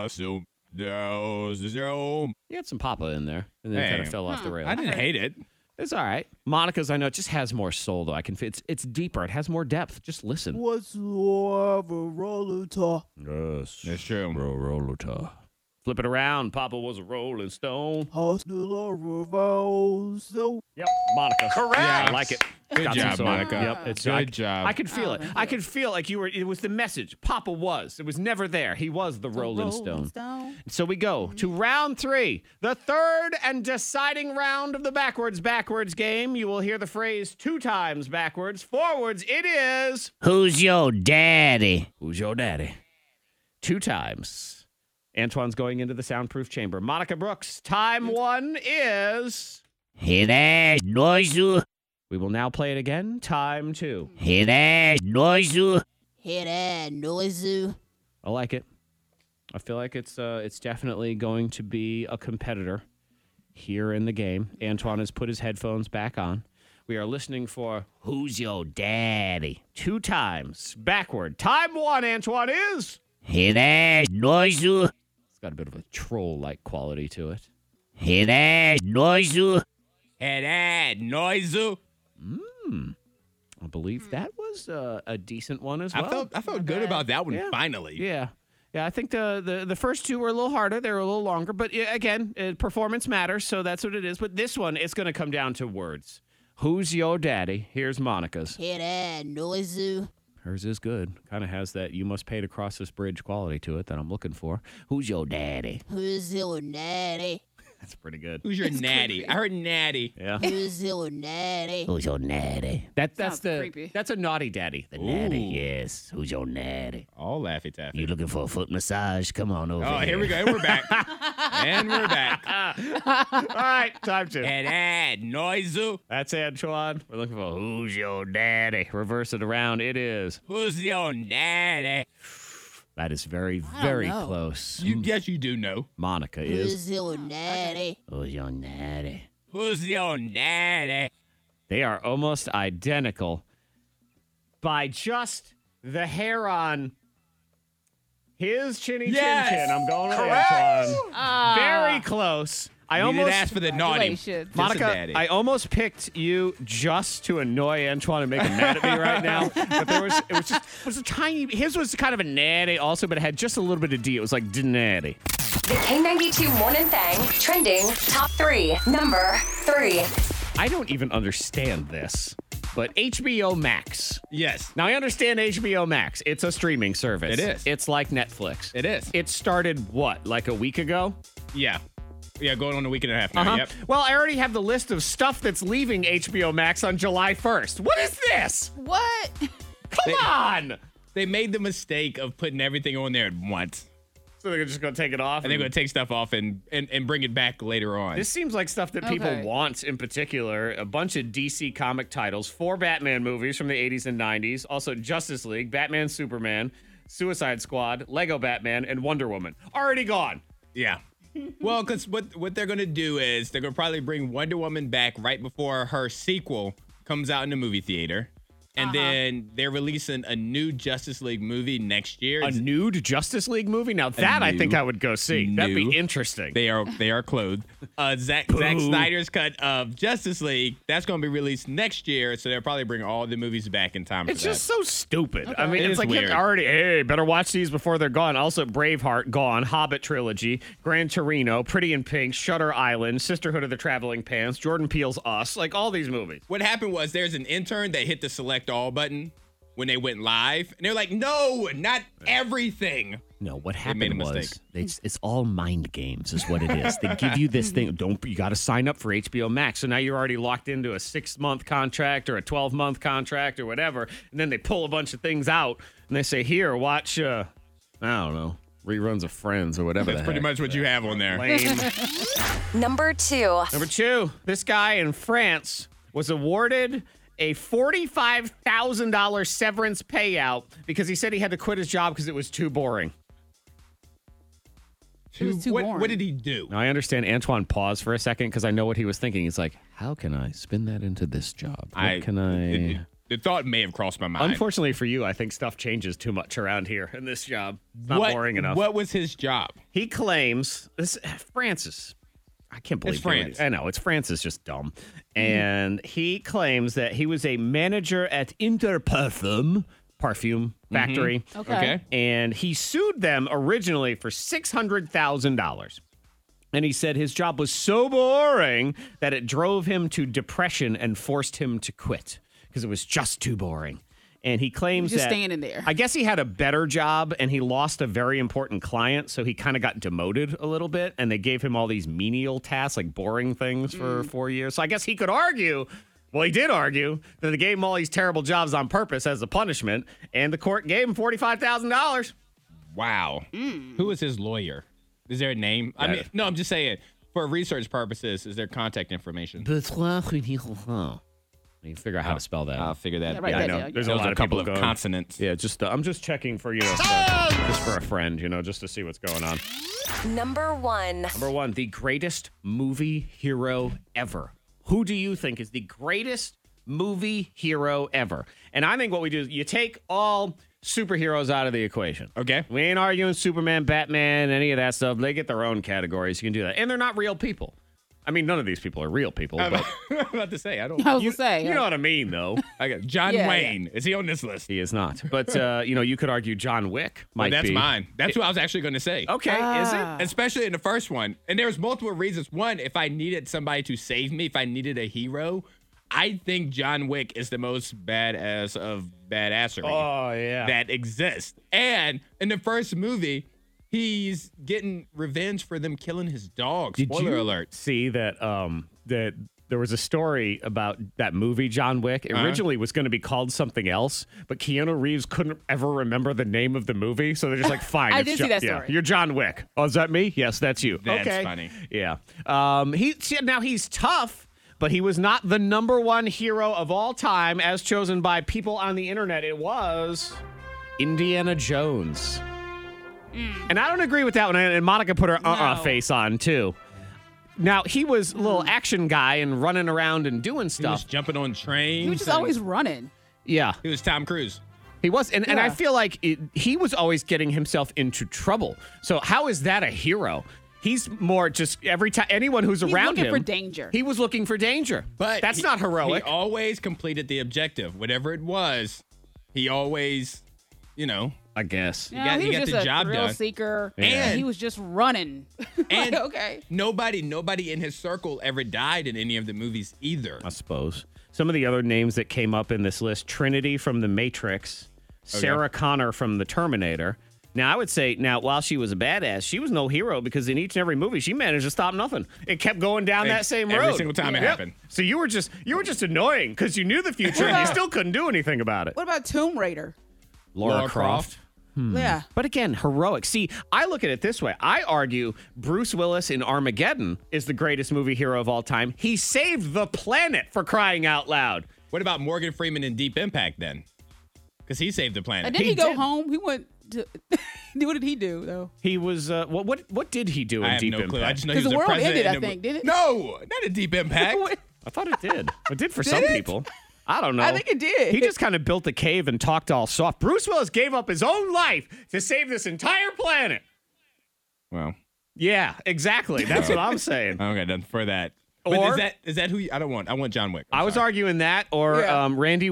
You had some Papa in there, and then it kind Hey. of fell off the rails. I didn't hate it. It's all right. Monica's, I know, it just has more soul, though. I can. It's deeper. It has more depth. Just listen. What's love a roller top? Yes. That's true. Rolota. Flip it around. Papa was a Rolling Stone. Hostel revolves. Yep, Monica. Correct. Yeah. I like it. Good Got some job, soul. Monica. Yep, it's Good I, job. I could feel it. thank I could feel like you were. It was the message. Papa was. It was never there. He was the Rolling Stone. So we go to round 3, the third and deciding round of the backwards game. You will hear the phrase 2 times backwards. Forwards, it is. Who's your daddy? Who's your daddy? 2 times. Antoine's going into the soundproof chamber. Monica Brooks, time 1 is. Hear that noise? We will now play it again. Time 2. Hear that noise? Hear that noise? I like it. I feel like it's definitely going to be a competitor here in the game. Antoine has put his headphones back on. We are listening for Who's Your Daddy? 2 times. Backward. Time 1, Antoine, is... Hear that noise? It's got a bit of a troll-like quality to it. Hear that noise? Hey, that noise. I believe that was a decent one as well. I felt good about that one Yeah. finally. Yeah. Yeah, I think the first 2 were a little harder. They were a little longer. But again, performance matters, so that's what it is. But this one, it's going to come down to words. Who's your daddy? Here's Monica's. Hear that noise? Hers is good. Kind of has that you must pay to cross this bridge quality to it that I'm looking for. Who's your daddy? Who's your daddy? That's pretty good. Who's your natty? creepy. I heard natty. Yeah. Who's your natty? Who's your natty? That's Sounds the creepy. that's a naughty daddy. The natty, Ooh. yes. Who's your natty? All Laffy Taffy. You looking for a foot massage? Come on over Oh, here we go. And we're back. And we're back. All right, time to. And noizu. That's Antoine. We're looking for who's your daddy. Reverse it around. It is. Who's your natty? That is very, don't very know. close. Yes, you do know. Monica is. your natty? Who's your natty? Who's your natty? They are almost identical by just the hair on his chinny Yes! chin chin. I'm going with Correct! Antoine. Very close. I You almost didn't ask for the naughty. Congratulations. Just a Monica, daddy. I almost picked you just to annoy Antoine and make him mad at me right now. But it was a tiny. His was kind of a natty also, but it had just a little bit of D. It was like natty. The K92 Morning Thang trending top 3. Number 3. I don't even understand this, but HBO Max. Yes. Now I understand HBO Max. It's a streaming service. It is. It's like Netflix. It is. It started what, like a week ago? Yeah. Yeah, going on a week and a half now. Yep. Well, I already have the list of stuff that's leaving HBO Max on July 1st. What is this? What? Come on. They made the mistake of putting everything on there at once. So they're just going to take it off? And they're going to take stuff off and bring it back later on. This seems like stuff that people Okay. want in particular. A bunch of DC comic titles, 4 Batman movies from the 80s and 90s, also Justice League, Batman, Superman, Suicide Squad, Lego Batman, and Wonder Woman. Already gone. Yeah. Well, because what they're going to do is they're going to probably bring Wonder Woman back right before her sequel comes out in the movie theater. And then they're releasing a new Justice League movie next year. A nude Justice League movie? Now that I think new- I would go see. That'd be new- interesting. They are clothed. Zack Snyder's cut of Justice League, that's going to be released next year, so they'll probably bring all the movies back in time for It's that. just so stupid. I mean, It it's is like weird. you already, hey, better watch these before they're gone. Also, Braveheart, gone. Hobbit trilogy, Gran Torino, Pretty in Pink, Shutter Island, Sisterhood of the Traveling Pants, Jordan Peele's Us, like all these movies. What happened was there's an intern that hit the select all button when they went live, and they're like, no, not everything. No, what made a happened was mistake. it's all mind games, is what it is. They give you this thing. You got to sign up for HBO Max. So now you're already locked into a 6-month contract or a 12-month contract or whatever. And then they pull a bunch of things out and they say, here, watch. I don't know, reruns of Friends or whatever. That's the pretty heck. much what you have on there. Lame. Number 2. Number 2, this guy in France was awarded a $45,000 severance payout because he said he had to quit his job because it was too boring. It was too boring. What did he do? Now, I understand Antoine paused for a second because I know what he was thinking. He's like, how can I spin that into this job? What can I... The thought may have crossed my mind. Unfortunately for you, I think stuff changes too much around here in this job. It's not boring enough. What was his job? He claims this Francis. I can't believe It's France. I know it's France is just dumb, and he claims that he was a manager at Interparfum perfume factory, Okay. and he sued them originally for $600,000. And he said his job was so boring that it drove him to depression and forced him to quit because it was just too boring. And he claims Just that standing there. I guess he had a better job and he lost a very important client, so he kind of got demoted a little bit. And they gave him all these menial tasks, like boring things, for 4 years. So I guess he could argue. Well, he did argue that they gave him all these terrible jobs on purpose as a punishment, and the court gave him $45,000. Wow. Who is his lawyer? Is there a name? I mean, no, I'm just saying, for research purposes, is there contact information? You figure out how to spell that. I'll figure that Yeah, write out. that I know. down. There's Those a lot are of couple people of going. consonants. Yeah, I'm just checking for just for a friend, just to see what's going on. Number 1. Number 1, the greatest movie hero ever. Who do you think is the greatest movie hero ever? And I think what we do is you take all superheroes out of the equation. Okay. We ain't arguing Superman, Batman, any of that stuff. They get their own categories. You can do that. And they're not real people. I mean, none of these people are real people, but I'm about to say, I don't. I was gonna say. you know what I mean, though. I got John Yeah, Wayne. Is he on this list? He is not. But, you could argue John Wick might That's be. mine. That's what I was actually going to say. Okay, is it? Especially in the first one. And there's multiple reasons. One, if I needed somebody to save me, if I needed a hero, I think John Wick is the most badass of badassery Oh, yeah. that exists. And in the first movie, he's getting revenge for them killing his dog. Did Spoiler you alert. see that that there was a story about that movie John Wick? It originally was going to be called something else, but Keanu Reeves couldn't ever remember the name of the movie, so they're just like, fine. I it's did see that story. You're John Wick. Oh, is that me? Yes, that's you. That's okay. funny. Yeah. Now he's tough, but he was not the number one hero of all time as chosen by people on the internet. It was Indiana Jones. And I don't agree with that one. And Monica put her No. face on, too. Now, he was a little action guy and running around and doing He was stuff. jumping on trains. He was just and- always running. Yeah, He was Tom Cruise. he was. And I Yeah. feel like he was always getting himself into trouble. So how is that a hero? He's more just every time anyone who's He's around looking him. for danger. He was looking for danger. But that's he- not heroic. He always completed the objective. Whatever it was, he always, I guess. No, got- he you was got just the a job thrill done. seeker, And- he was just running. And Like, okay. nobody in his circle ever died in any of the movies either. I suppose. Some of the other names that came up in this list: Trinity from The Matrix, Sarah Connor from The Terminator. Now, I would say, while she was a badass, she was no hero because in each and every movie, she managed to stop nothing. It kept going down that same road. Every single time it happened. So you were just annoying because you knew the future and you still couldn't do anything about it. What about Tomb Raider? Laura Croft. Yeah. But again, heroic. See, I look at it this way. I argue Bruce Willis in Armageddon is the greatest movie hero of all time. He saved the planet, for crying out loud. What about Morgan Freeman in Deep Impact then? Because he saved the planet. And then He he go did. home. He went to. What did he do though? He was what did he do in I have Deep no Impact? clue. I just know he 'Cause was the a world president. ended, I in a- think, didn't it? No, not a Deep Impact. I thought it did. It did for Did some it? people. I don't know. I think it did. He just kind of built a cave and talked all soft. Bruce Willis gave up his own life to save this entire planet. Well, Yeah, exactly. That's what I'm saying. okay, then for that. But Or- is that who you, I don't want? I want John Wick. I was arguing that, or Yeah. Randy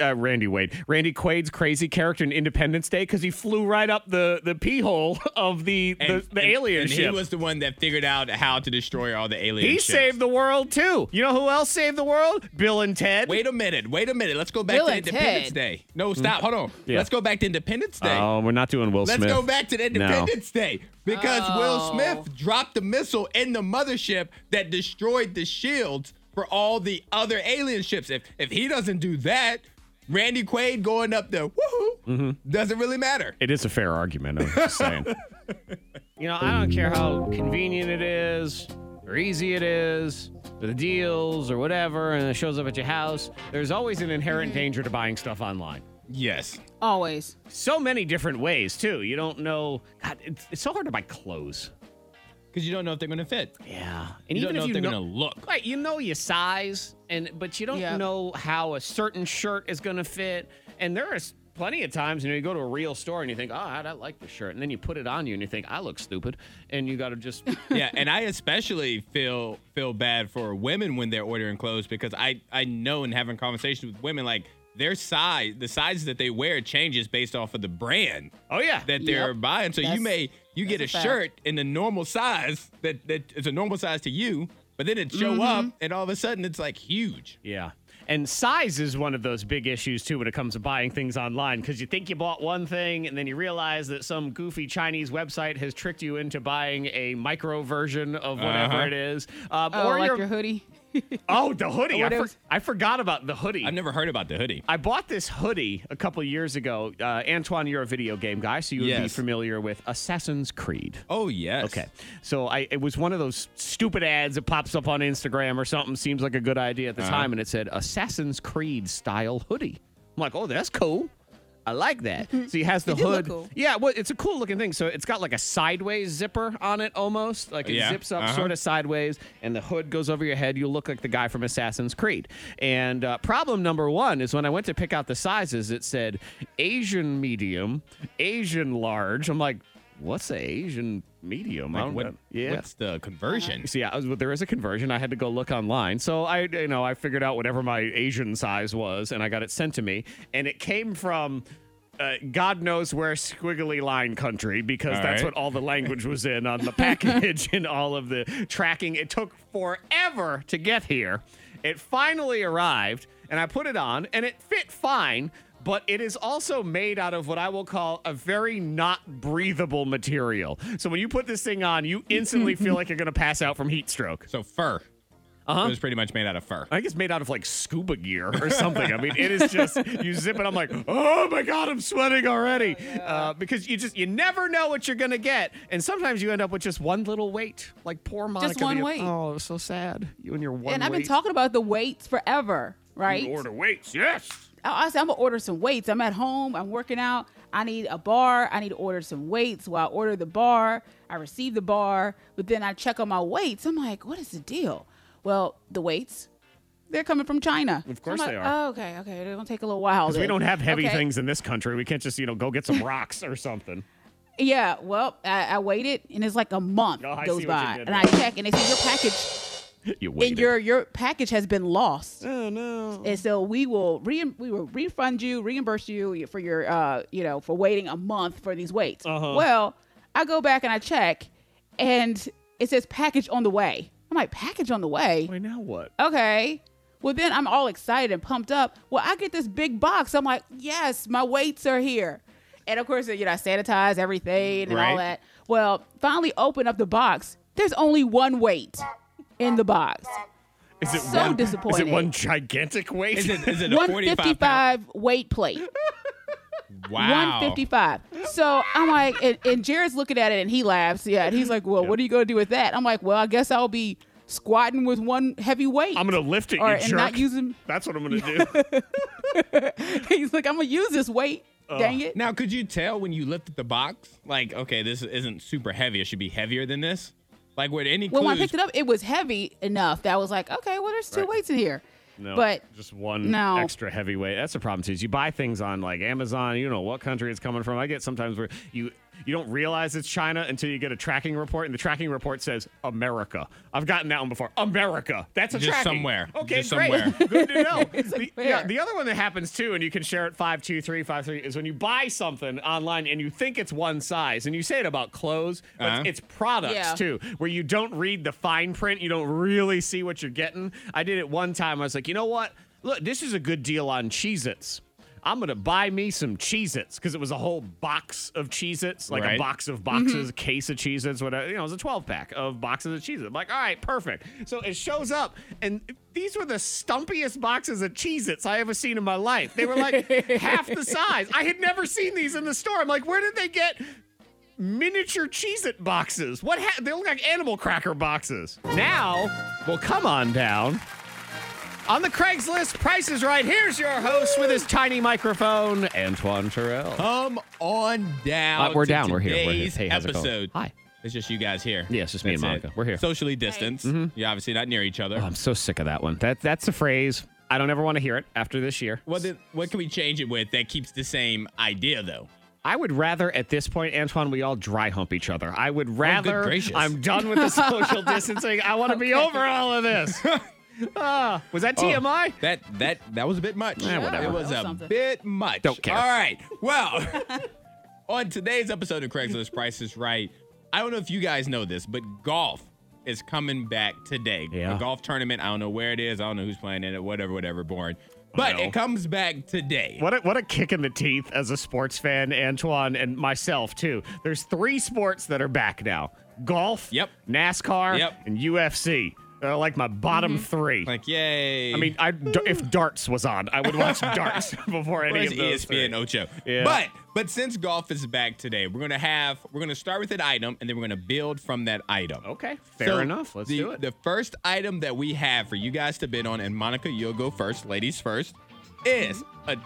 Quaid's crazy character in Independence Day because he flew right up the pee hole of the alien and ship. he was the one that figured out how to destroy all the alien He ships. saved the world too. You know who else saved the world? Bill and Ted. Wait a minute. Let's go back Bill to and Independence Ted. Day. No, stop. Hold on. Yeah. Let's go back to Independence Day. Oh, we're not doing Will Let's Smith. go back to the Independence Day because Will Oh. Smith dropped the missile in the mothership that destroyed the shields for all the other alien ships. If he doesn't do that, Randy Quaid going up there, woohoo, doesn't really matter. It is a fair argument. I'm just saying. I don't care how convenient it is or easy it is, or the deals or whatever, and it shows up at your house. There's always an inherent danger to buying stuff online. Yes. Always. So many different ways, too. You don't know. God, it's so hard to buy clothes. Because you don't know if they're going to fit. Yeah. And You don't even know if if you they're going to look. Right, you know your size, but you don't Yeah. know how a certain shirt is going to fit. And there are plenty of times, you go to a real store and you think, oh, I like this shirt. And then you put it on you and you think, I look stupid. And you got to just... Yeah, and I especially feel bad for women when they're ordering clothes because I know in having conversations with women, like, their size, the size that they wear changes based off of the brand Oh, yeah. that they're Yep. buying. So you get a a fact. shirt in the normal size that is a normal size to you, but then it show up and all of a sudden it's like huge. Yeah. And size is one of those big issues, too, when it comes to buying things online, because you think you bought one thing and then you realize that some goofy Chinese website has tricked you into buying a micro version of whatever it is. Oh, or like your hoodie. Oh, the hoodie. What else? I forgot about the hoodie. I've never heard about the hoodie. I bought this hoodie a couple years ago. Antoine, you're a video game guy, so you would be Yes. familiar with Assassin's Creed. Oh, yes. Okay. So it was one of those stupid ads that pops up on Instagram or something, seems like a good idea at the time, and it said Assassin's Creed style hoodie. I'm like, oh, that's cool. I like that. So he has the It did look hood. cool. Yeah, well, it's a cool looking thing. So it's got like a sideways zipper on it almost. Like it Yeah. zips up sort of sideways and the hood goes over your head. You look like the guy from Assassin's Creed. And problem number one is when I went to pick out the sizes, it said Asian medium, Asian large. I'm like, what's the Asian medium? I don't know. Yeah. What's the conversion? So yeah, there is a conversion. I had to go look online. So I figured out whatever my Asian size was, and I got it sent to me. And it came from God knows where squiggly line country, because All that's right. what all the language was in on the package and all of the tracking. It took forever to get here. It finally arrived, and I put it on, and it fit fine. but it is also made out of what I will call a very not breathable material. So when you put this thing on, you instantly feel like you're going to pass out from heat stroke. So fur. It was pretty much made out of fur. I think it's made out of like scuba gear or something. I mean, it is just, you zip it, I'm like, oh my God, I'm sweating already. Because you never know what you're going to get. And sometimes you end up with just one little weight. Like poor Monica. Just one weight. Oh, it was so sad. You and your one And I've been weight. talking about the weights forever, right? You order weights, yes. I said, I'm going to order some weights. I'm at home. I'm working out. I need a bar. I need to order some weights. Well, I order the bar. I receive the bar. But then I check on my weights. I'm like, what is the deal? Well, the weights, they're coming from China. Of course I'm they like, are. Oh, okay. They're going to take a little while. Because we then. don't have heavy Okay. things in this country. We can't just, go get some rocks or something. Yeah, well, I waited, and it's like a month Oh, I goes see what you by. did And there. I check, and they say your package You and waited. your package has been lost. Oh, no. And so we will refund you, reimburse you for your for waiting a month for these weights. Well, I go back and I check, and it says package on the way. I'm like, package on the way? Wait, now what? Okay. Well, then I'm all excited and pumped up. Well, I get this big box. I'm like, yes, my weights are here. And of course, I sanitize everything and all Right. that. Well, finally open up the box. There's only one weight in the box. Is it So one, Is disappointed. it one gigantic weight? Is it a 45 pound? 155 weight plate. Wow. 155. So I'm like, and Jared's looking at it and he laughs. Yeah. And he's like, well, what are you going to do with that? I'm like, well, I guess I'll be squatting with one heavy weight. I'm going to lift it, Or- you and jerk. not using. That's what I'm going to do. He's like, I'm going to use this weight. Dang it. Now, could you tell when you lifted the box, like, okay, this isn't super heavy. It should be heavier than this? Like, with any Well, when I clues? picked it up, it was heavy enough that I was like, okay, well, there's two Right. weights in here. No, But just one no. extra heavyweight. That's the problem too. Is you buy things on like Amazon, you don't know what country it's coming from. I get sometimes where you don't realize it's China until you get a tracking report, and the tracking report says America. I've gotten that one before. America. That's a Just tracking. somewhere. Okay, Just great. somewhere. Good to know. It's like, Yeah, where? the other one that happens too, and you can share it 52353 is when you buy something online and you think it's one size, and you say it about clothes, but Uh-huh. it's products Yeah. too, where you don't read the fine print, you don't really see what you're getting. I did it one time. I was like, you know what? Look, this is a good deal on Cheez-Its. I'm going to buy me some Cheez-Its because it was a whole box of Cheez-Its, like a Right. box of boxes, a case of Cheez-Its, whatever. It was a 12-pack of boxes of Cheez-Its. I'm like, all right, perfect. So it shows up, and these were the stumpiest boxes of Cheez-Its I ever seen in my life. They were like half the size. I had never seen these in the store. I'm like, where did they get miniature Cheez-It boxes? They look like animal cracker boxes. Now, well, come on down. On the Craigslist, Price is Right. Here's your host with his tiny microphone, Antoine Terrell. Come on down. We're to down. We're here. We're here. today's Hey, how's it going? episode. Hi. It's just you guys here. Yeah, it's just me and That's Monica. it. We're here. Socially distanced. You're obviously not near each other. Oh, I'm so sick of that one. That's a phrase. I don't ever want to hear it after this year. What can we change it with that keeps the same idea, though? I would rather, at this point, Antoine, we all dry hump each other. I would rather. gracious. I'm done with the social distancing. I want to be over all of this. Was that TMI? That was a bit much. Yeah, whatever. It was That was a something. bit much. Don't care. All right. Well, on today's episode of Craigslist Price is Right, I don't know if you guys know this, but golf is coming back today. Yeah. A golf tournament. I don't know where it is. I don't know who's playing in it. Whatever, born. But know. it comes back today. What a kick in the teeth as a sports fan, Antoine, and myself, too. There's 3 sports that are back now. Golf, Yep. NASCAR, Yep. and UFC. They're like my bottom 3. Like, yay. I mean, if darts was on, I would watch darts before any Where's of those. ESPN 3. Ocho? Yeah. But since golf is back today, we're gonna start with an item and then we're gonna build from that item. Okay, fair So enough. Let's do it. The first item that we have for you guys to bid on, and Monica, you'll go first, ladies first, is a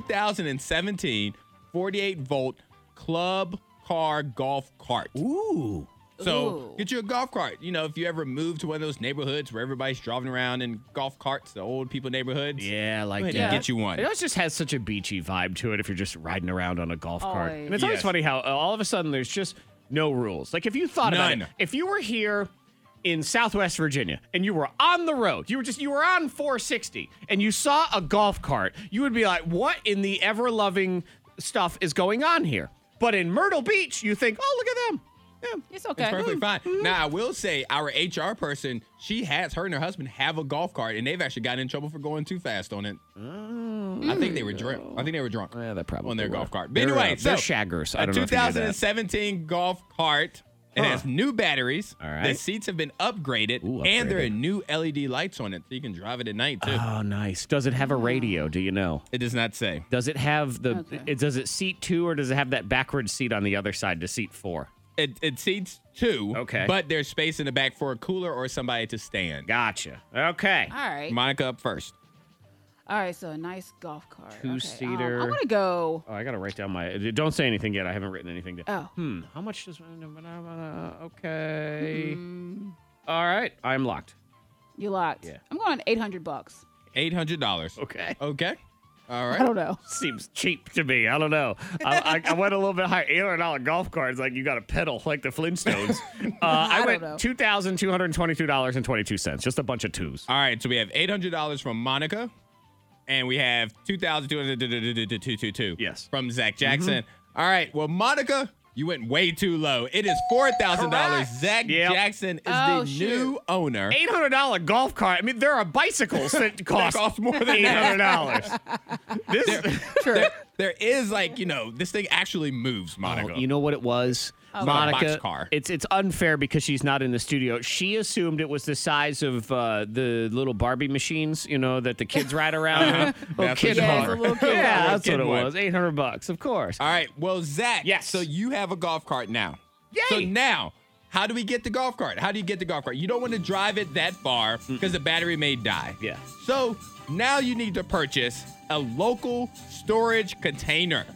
2017 48-volt club car golf cart. Ooh. So Ooh. get you a golf cart. You know, if you ever move to one of those neighborhoods where everybody's driving around in golf carts, the old people neighborhoods. Yeah, like Go ahead that. and get you one. It always just has such a beachy vibe to it if you're just riding around on a golf cart. Always. And it's always Yes. funny how all of a sudden there's just no rules. Like if you thought about it, None. if you were here in Southwest Virginia and you were on the road, you were on 460 and you saw a golf cart, you would be like, what in the ever-loving stuff is going on here? But in Myrtle Beach, you think, oh, look at them. It's okay. It's perfectly fine. Now, I will say our HR person, her and her husband have a golf cart, and they've actually gotten in trouble for going too fast on it. I think they were drunk. Yeah, that probably on their were. golf cart. But They're, anyway, they're so shaggers. I a don't know if you knew that. 2017 golf cart. It has new batteries. All right. The seats have been upgraded, and there are new LED lights on it, so you can drive it at night too. Oh, nice. Does it have a radio? Do you know? It does not say. Does it have the? Okay. Does it seat 2 or does it have that backwards seat on the other side to seat 4? It seats 2. Okay. But there's space in the back for a cooler or somebody to stand. Gotcha. Okay. All right. Monica up first. All right, so a nice golf cart. Two-seater. I'm going to go. Oh, I gotta write down my. Don't say anything yet. I haven't written anything down. Oh. How much does? Okay. All right. I'm locked. You locked. Yeah. I'm going $800. $800. Okay. Okay. All I right. don't know. Seems cheap to me. I don't know. I went a little bit higher. $800 golf carts, like you got to pedal like the Flintstones. I don't went know. $2,222.22. Just a bunch of twos. All right. So we have $800 from Monica, and we have $2,222 Yes. from Zach Jackson. All right. Well, Monica, you went way too low. It is $4,000. Zach Yep. Jackson is Oh, the shoot. new owner. $800 golf cart. I mean, there are bicycles that cost more than that. $800. This. There is this thing actually moves, Monica. Oh, you know what it was? It's Monica, not a box car. It's unfair because she's not in the studio. She assumed it was the size of the little Barbie machines, that the kids ride around. That's kid what Yeah, car. it's a little kid Yeah, one. that's what Kid it one. was. $800, of course. All right. Well, Zach. Yes. So you have a golf cart now. Yay. So now, how do we get the golf cart? How do you get the golf cart? You don't want to drive it that far because the battery may die. Yeah. So now you need to purchase a local storage container.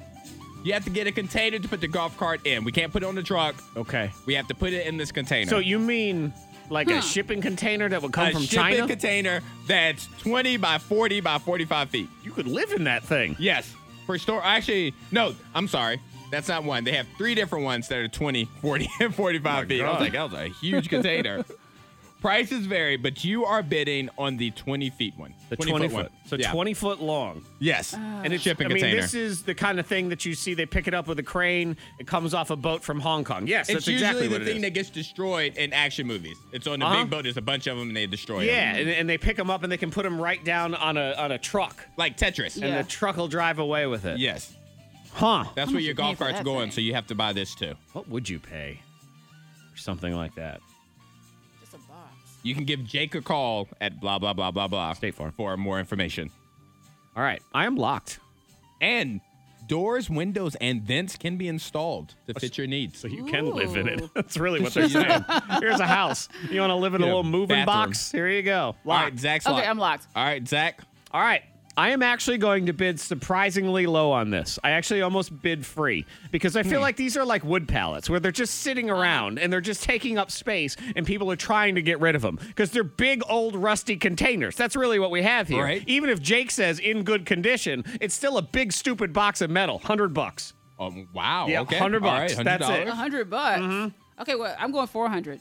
You have to get a container to put the golf cart in. We can't put it on the truck. Okay. We have to put it in this container. So you mean like a shipping container that would come a from shipping China? container that's 20 by 40 by 45 feet. You could live in that thing. Yes. For store. Actually, no, I'm sorry. That's not one. They have 3 different ones that are 20, 40, and 45 feet. I was God. like, that was a huge container. Prices vary, but you are bidding on the 20 feet one. The 20 one. foot. So Yeah. 20 foot long. Yes. And it's shipping I mean, container. this is the kind of thing that you see. They pick it up with a crane. It comes off a boat from Hong Kong. Yes, It's that's usually exactly the what it thing is. that gets destroyed in action movies. It's on the Uh-huh. big boat. There's a bunch of them, and they destroy Yeah, them. and they pick them up and they can put them right down on a truck, Like Tetris. Yeah. and the truck will drive away with it. Yes. Huh? That's How where much your you pay golf for cart's that going, thing? so you have to buy this too. What would you pay for something like that? Just a box. You can give Jake a call at blah, blah, blah, blah, blah. State Farm. For more information. All right, I am locked. And doors, windows, and vents can be installed to fit your needs. So you can live in it. Ooh. That's really what they're saying. Here's a house. You want to live in a Yeah, little moving bathroom. box? Here you go. All Locked. right, Zach's Okay, locked. I'm locked. All right, Zach. All right. I am actually going to bid surprisingly low on this. I actually almost bid free because I feel like these are like wood pallets where they're just sitting around and they're just taking up space and people are trying to get rid of them because they're big, old, rusty containers. That's really what we have here. Right. Even if Jake says in good condition, it's still a big, stupid box of metal. $100. Wow. Yeah, okay. $100. All right, That's it. $100. $100. Okay, well, I'm going 400.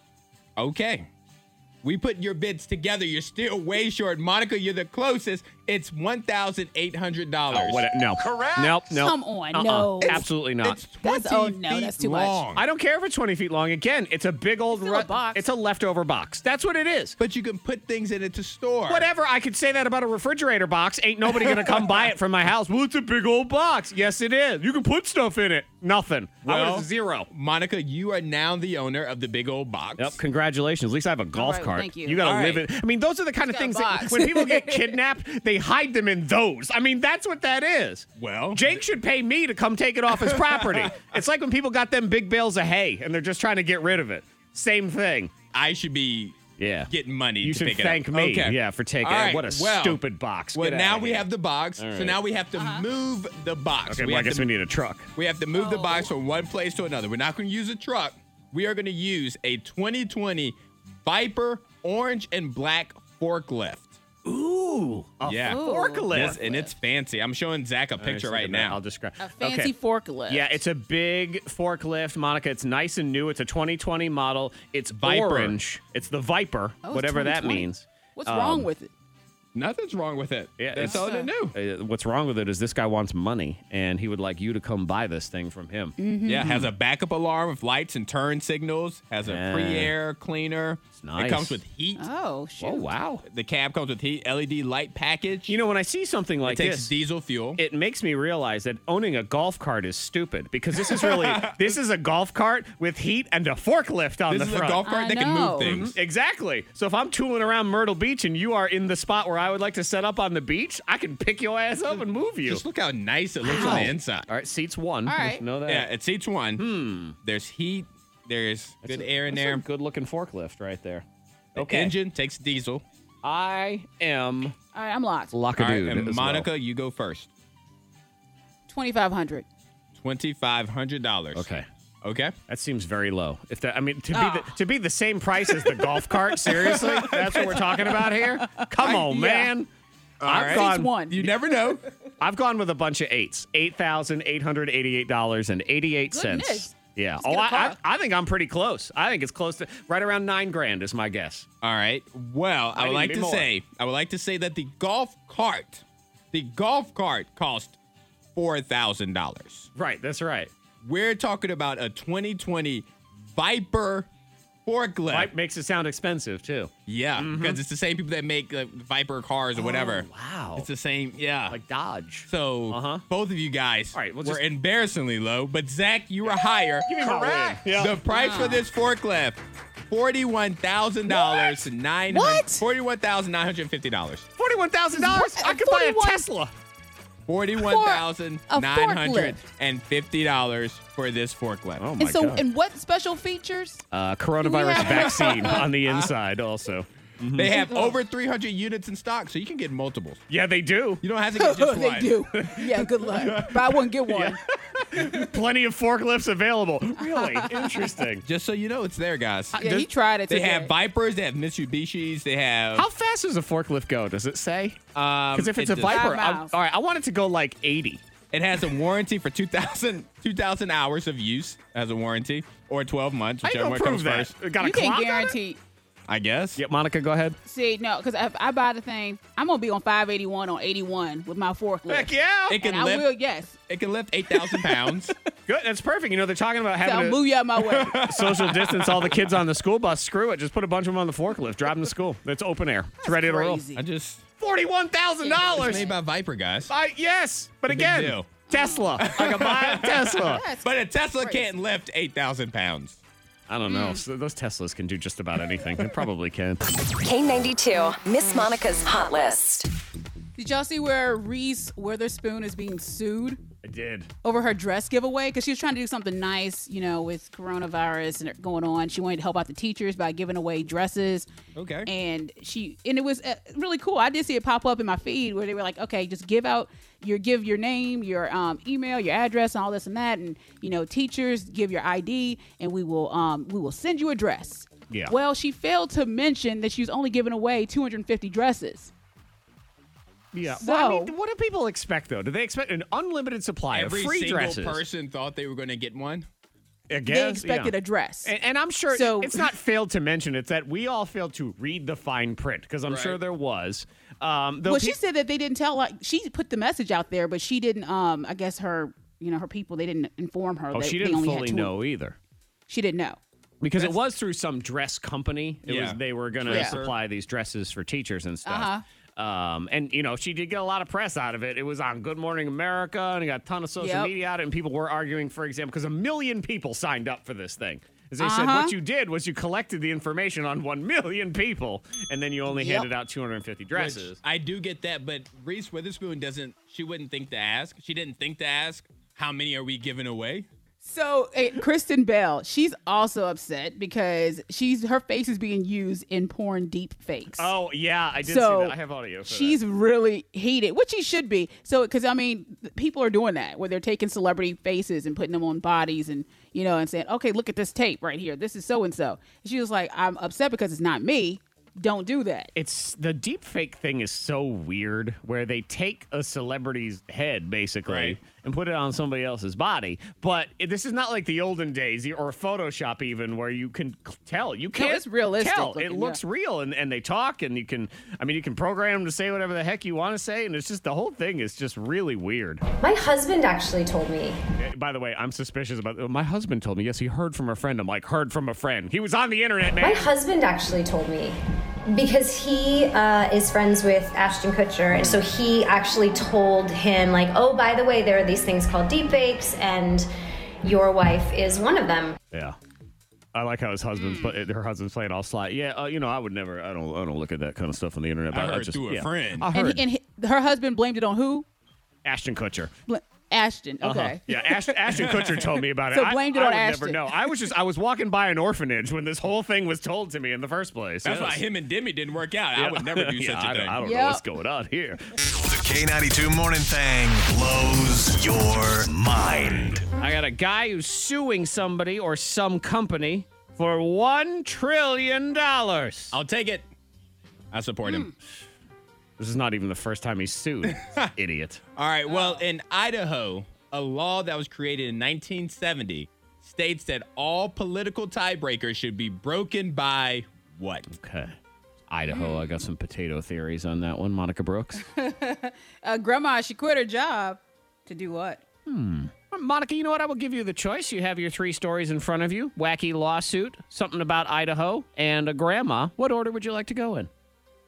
Okay. We put your bids together. You're still way short. Monica, you're the closest. It's $1,800. No. Correct. Nope. Come on, no. Absolutely not. It's 20 that's feet too much. long. I don't care if it's 20 feet long. Again, it's a big old Still a box. It's a leftover box. That's what it is. But you can put things in it to store. Whatever. I could say that about a refrigerator box. Ain't nobody going to come buy it from my house. Well, it's a big old box. Yes, it is. You can put stuff in it. Nothing. Well, zero. Monica, you are now the owner of the big old box. Yep. Congratulations. At least I have a golf right, cart. thank you. You got All to live right. it. I mean, those are the kind of got a things that box. when people get kidnapped, they hide them in those. I mean, that's what that is. Well, Jake should pay me to come take it off his property. It's like when people got them big bales of hay and they're just trying to get rid of it. Same thing. I should be Yeah. getting money You to should pick thank it up. me, Okay. yeah, for taking All right, it. What a well- stupid box. Well, Get now outta we here. have the box, All so right. now we have to move the box. Okay, we well, I have guess to, we need a truck. we have to move the box Oh. from one place to another. We're not going to use a truck. We are going to use a 2020 Viper orange and black forklift. Ooh, a Yeah. forklift. Yes, and it's fancy. I'm showing Zach a picture right now. I'll describe. A fancy Okay. forklift. Yeah, it's a big forklift, Monica. It's nice and new. It's a 2020 model. It's Viper. orange. It's the Viper, Oh, it's whatever that 2020. means. What's wrong with it? Nothing's wrong with it. Yeah, That's it's- all they knew. What's wrong with it is this guy wants money, and he would like you to come buy this thing from him. Yeah, has a backup alarm with lights and turn signals. Has a Yeah. pre-air cleaner. nice. It comes with heat. Oh, shoot. Oh, wow. The cab comes with heat. LED light package. You know, when I see something it like takes this, diesel fuel. it makes me realize that owning a golf cart is stupid because this is really this is a golf cart with heat and a forklift on This the is front. a golf cart I that can know. move things. Exactly. So if I'm tooling around Myrtle Beach and you are in the spot where I would like to set up on the beach, I can pick your ass up and move you. Just look how nice it looks on the inside. All right, seats one. All right. Know that. Yeah, it seats one. There's heat. There's good air in That's there. a good-looking forklift right there. The Okay. engine takes diesel. I am All right, I'm locked. All right, Lockadude. and as Monica, well. you go first. 2,500. $2,500. Okay. Okay. That seems very low. If that, I mean, to be the same price as the golf cart, seriously, that's what we're talking about here. Come on, man. I've right. gone. Seats one. You never know. I've gone with a bunch of eights. $8,888.88. Goodness. Yeah. Let's Oh, get a I car. think I'm pretty close. I think it's close to right around $9,000 is my guess. All right. Well, I Might would like even to be more. say that the golf cart cost $4,000. Right. That's right. We're talking about a 2020 Viper forklift. Right. Makes it sound expensive too. Yeah, because it's the same people that make Viper cars or whatever. wow. It's the same. Yeah. Like Dodge. So both of you guys All right, we'll were just- embarrassingly low, but Zach, you were higher. Give me my win. Yeah. The price for this forklift, $41,000. What? $41,950. $41,000. I could buy a 41 Tesla. $41,950 for this forklift. Oh my And so, God. and what special features? Coronavirus have- vaccine on the inside also. They have over 300 units in stock, so you can get multiples. Yeah, they do. You don't have to get just They one. do. Yeah, good luck. Buy one, get one. Plenty of forklifts available. Really interesting. Just so you know, it's there, guys. Yeah, he tried it They today. have Vipers, they have Mitsubishis, they have. How fast does a forklift go? Does it say? Because if it's a does- Viper, 5 miles. all right, I want it to go like 80. It has a warranty for 2,000 hours of use as a warranty, or 12 months, How you whichever gonna one comes prove that? first. It got a You can't clock on it? guarantee. I guess. Yeah, Monica, go ahead. See, no, because if I buy the thing, I'm gonna be on 581 on 81 with my forklift. Heck yeah. It can And I lift. will, yes. It can lift 8,000 pounds. Good. That's perfect. You know, they're talking about So I'll having move you out my way. to social distance all the kids on the school bus. Screw it. Just put a bunch of them on the forklift. Drive them to school. It's open air. It's ready to roll. Crazy. I just. It's $41,000. made by Viper, guys. Yes, but Big again, deal. Tesla. I can buy a Tesla. Yes. But a Tesla Crazy. can't lift 8,000 pounds. I don't know. So those Teslas can do just about anything. They probably can. K92, Miss Monica's Hot List. Did y'all see where Reese Witherspoon is being sued I did. over her dress giveaway? Because she was trying to do something nice, you know, with coronavirus and going on. She wanted to help out the teachers by giving away dresses. Okay. And it was really cool. I did see it pop up in my feed where they were like, okay, just give your name, your email, your address, and all this and that, and you know, teachers give your ID, and we will send you a dress. Yeah. Well, she failed to mention that she was only giving away 250 dresses. Yeah. So- Well, I mean, what do people expect, though? Do they expect an unlimited supply Every of free single dresses? person thought they were going to get one. I They guess, expected yeah. a dress. And I'm sure So- it's not failed to mention. It's that we all failed to read the fine print because I'm Right. sure there was. Well, she said that they didn't tell. Like, she put the message out there, but she didn't. I guess her people, they didn't inform her. Oh, they, she they didn't only had fully two- know either. She didn't know. Because it was through some dress company. Yeah. They were going to Yeah. supply these dresses for teachers and stuff. And, you know, she did get a lot of press out of it. It was on Good Morning America, and it got a ton of social Yep. media out of it, and people were arguing, for example, because 1 million people signed up for this thing. As they said, what you did was you collected the information on 1 million people, and then you only Yep. handed out 250 dresses. Which I do get that, but Reese Witherspoon she wouldn't think to ask. She didn't think to ask, how many are we giving away? So Kristen Bell, she's also upset because her face is being used in porn deep fakes. Oh, yeah, I did So see that. I have audio for she's really heated, which she should be. So, because I mean, people are doing that where they're taking celebrity faces and putting them on bodies, and you know, and saying, "Okay, look at this tape right here. This is so and so." She was like, "I'm upset because it's not me. Don't do that." It's the deep fake thing is so weird where they take a celebrity's head basically Right. and put it on somebody else's body. But this is not like the olden days or Photoshop even where you can tell. You can't it's realistic tell. looking, It looks real, and they talk, and you can program them to say whatever the heck you want to say, and it's just the whole thing is just really weird. My husband actually told me. By the way, I'm suspicious about my husband told me, yes, he heard from a friend. I'm like, heard from a friend. He was on the internet, man. My husband actually told me because he is friends with Ashton Kutcher, and so he actually told him, like, oh, by the way, there are these things called deepfakes, and your wife is one of them. Yeah. I like how her husband's playing all sly. Yeah, I would never. I don't look at that kind of stuff on the internet. I heard through a friend. I heard. And her husband blamed it on who? Ashton Kutcher. Ashton. Okay. Yeah, Ashton Kutcher told me about it. So blamed it on I would Ashton. never know. I was walking by an orphanage when this whole thing was told to me in the first place. That's why him and Demi didn't work out. I would never do such a thing. I don't know what's going on here. The K92 Morning Thing blows your mind. I got a guy who's suing somebody or some company for $1 trillion. I'll take it. I support him. This is not even the first time he's sued. Idiot. All right. Well, in Idaho, a law that was created in 1970 states that all political tiebreakers should be broken by what? Okay. Idaho, I got some potato theories on that one. Monica Brooks. Grandma, she quit her job to do what? Monica, you know what? I will give you the choice. You have your 3 stories in front of you. Wacky lawsuit, something about Idaho, and a grandma. What order would you like to go in?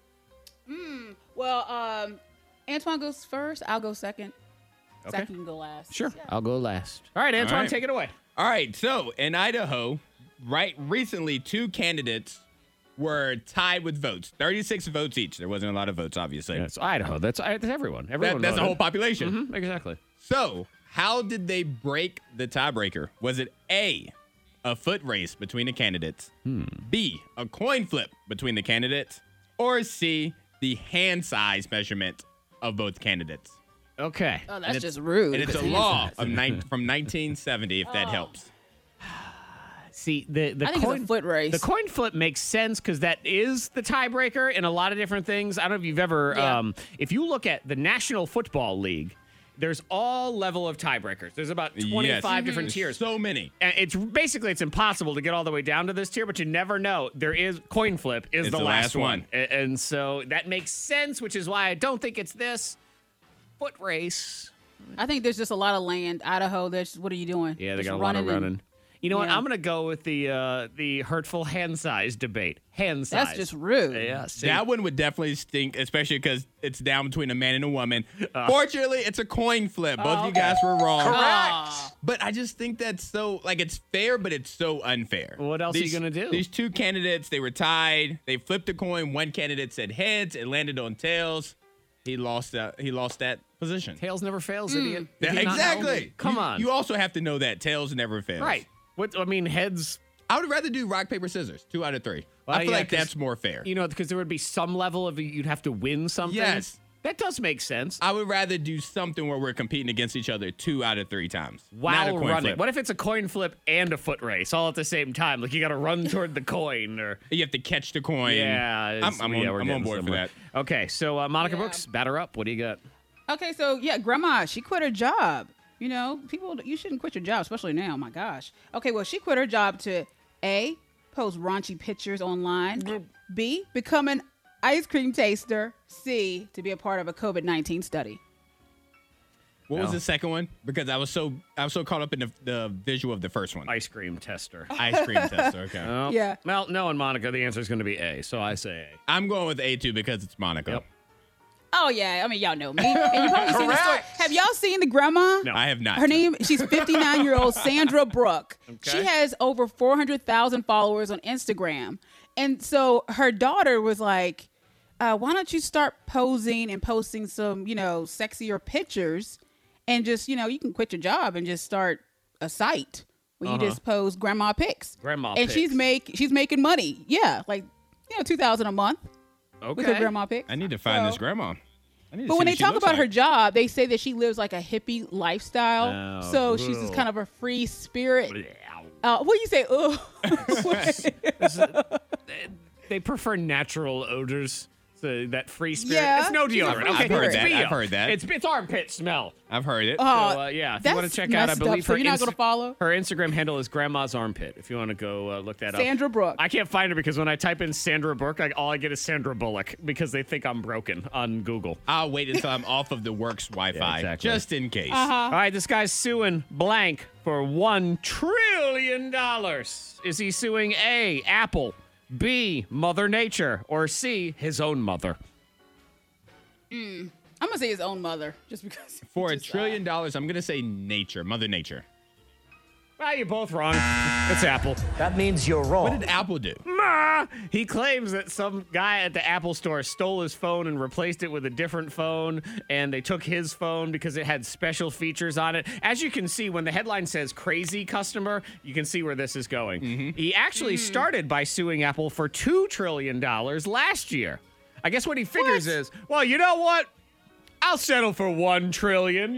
Well, Antoine goes first. I'll go second. Okay. Second can go last. Sure. Yeah. I'll go last. All right, Antoine, All right. take it away. All right. So in Idaho, recently, 2 candidates were tied with votes, 36 votes each. There wasn't a lot of votes, obviously. Yeah, it's Idaho. That's everyone. Everyone That's the voted. whole population. Exactly. So how did they break the tiebreaker? Was it A, a foot race between the candidates, B, a coin flip between the candidates, or C, the hand size measurement of both candidates? Okay. Oh, that's just rude. And it's a law from 1970, if that helps. See, the I think coin it's a foot race. The coin flip makes sense because that is the tiebreaker in a lot of different things. I don't know if you've ever, Yeah. if you look at the National Football League, there's all level of tiebreakers. There's about 25 different tiers. So many. And it's impossible to get all the way down to this tier, but you never know. There is coin flip is It's the the last last one. one. And so that makes sense, which is why I don't think it's this foot race. I think there's just a lot of land. Idaho, what are you doing? Yeah, they Just got a lot of and- running. You know what? Yeah. I'm going to go with the hurtful hand size debate. Hand size. That's just rude. Yeah, see? That one would definitely stink, especially because it's down between a man and a woman. Fortunately, it's a coin flip. Both of you guys were wrong. Correct. But I just think that's so, it's fair, but it's so unfair. What else are you gonna do? These 2 candidates, they were tied. They flipped a coin. One candidate said heads. It landed on tails. He lost that position. Tails never fails, idiot. Yeah, Did you not know? exactly. Come on. You also have to know that tails never fails. Right. Heads. I would rather do rock, paper, scissors. 2 out of 3. Well, I feel yeah, like 'cause, that's more fair. Because there would be some level of you'd have to win something. Yes. That does make sense. I would rather do something where we're competing against each other 2 out of 3 times. Not a While coin running. flip. What if it's a coin flip and a foot race all at the same time? Like you got to run toward the coin or. You have to catch the coin. Yeah. I'm we're on getting board for somewhere. that. Okay. So, Monica Yeah. Brooks, batter up. What do you got? Okay, so yeah, Grandma, she quit her job. People, you shouldn't quit your job, especially now. My gosh. Okay, well, she quit her job to A, post raunchy pictures online. B, become an ice cream taster. C, to be a part of a COVID-19 study. What was No. the second one? Because I was so caught up in the visual of the first one. Ice cream tester. Ice cream tester. Okay. Oh. Yeah. Well, no, and Monica, the answer is going to be A. So I say A. I'm going with A2 because it's Monica. Yep. Oh yeah, I mean y'all know me, and you probably seen the story. Have y'all seen the grandma? No. I have not. Her name, she's 59-year-old Sandra Brooke. Okay. She has over 400,000 followers on Instagram. And so her daughter was like, why don't you start posing and posting some, sexier pictures and just, you can quit your job and just start a site where you just post grandma pics. Grandma and pics. she's making money. Yeah, like, $2,000 a month with her grandma pics. I need to find So- this grandma. I need to But see when what they she talk looks about like. her job, they say that she lives like a hippie lifestyle. Oh, So she's just ugh. kind of a free spirit. What do you say? Ugh. They prefer natural odors. So that free spirit. Yeah. It's no deodorant. I've Okay, heard it's that. VO. I've heard that. It's armpit smell. I've heard it. So, yeah, if you want to that's check out, I messed believe up. So her you're not gonna follow? Her Instagram handle is Grandma's Armpit. If you want to go look that up. Sandra Brooke. I can't find her because when I type in Sandra Brooke, all I get is Sandra Bullock because they think I'm broken on Google. I'll wait until I'm off of the works Wi-Fi, Yeah, exactly. just in case. All right, this guy's suing blank for $1 trillion. Is he suing A, Apple, B, Mother Nature, or C, his own mother? I'm gonna say his own mother, just because. For $1 trillion, I'm gonna say nature, Mother Nature. Well, you're both wrong. It's Apple. That means you're wrong. What did Apple do? He claims that some guy at the Apple store stole his phone and replaced it with a different phone, and they took his phone because it had special features on it. As you can see, when the headline says crazy customer, you can see where this is going. He actually started by suing Apple for $2 trillion last year. I guess what he figures is, well, you know what? I'll settle for $1 trillion,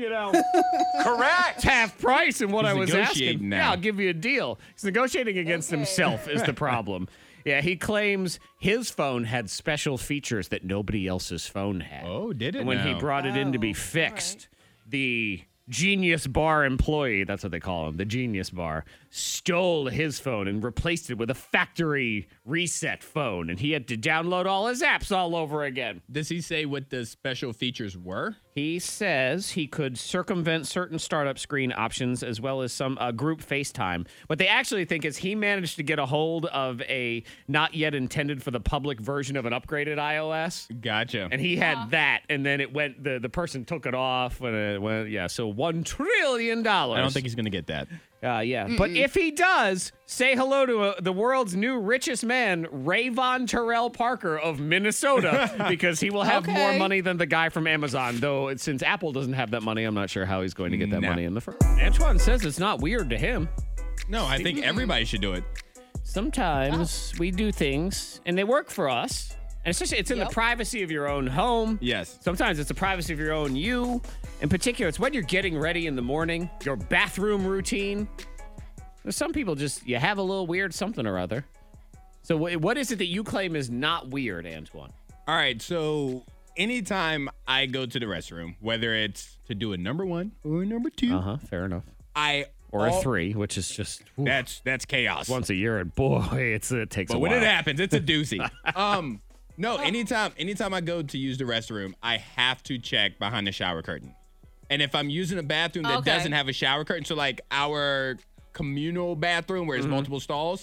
Correct. It's half price in what He's I was asking. negotiating now. Yeah, I'll give you a deal. He's negotiating against himself is the problem. Yeah, he claims his phone had special features that nobody else's phone had. Oh, did it And when he now? brought it in to be fixed, the Genius Bar employee, that's what they call him, the Genius Bar, stole his phone and replaced it with a factory reset phone. And he had to download all his apps all over again. Does he say what the special features were? He says he could circumvent certain startup screen options as well as some group FaceTime. What they actually think is he managed to get a hold of a not yet intended for the public version of an upgraded iOS. Gotcha. And he had that, and then it went. The person took it off when it went. Yeah, so $1 trillion. I don't think he's gonna get that. Yeah, but if he does, say hello to the world's new richest man, Rayvon Terrell Parker of Minnesota, because he will have more money than the guy from Amazon. Though since Apple doesn't have that money, I'm not sure how he's going to get that money in the first. Antoine says it's not weird to him. No, I think everybody should do it. Sometimes we do things and they work for us. And especially it's in the privacy of your own home. Yes. Sometimes it's the privacy of your own you. In particular, it's when you're getting ready in the morning, your bathroom routine. There's some people you have a little weird something or other. So what is it that you claim is not weird, Antoine? All right, so anytime I go to the restroom, whether it's to do a number 1 or a number 2, Fair enough. Or a 3, which is just that's chaos. Once a year, and boy, it takes a But while. when it happens, it's a doozy. No, anytime I go to use the restroom, I have to check behind the shower curtain. And if I'm using a bathroom that doesn't have a shower curtain, so like our communal bathroom where there's multiple stalls,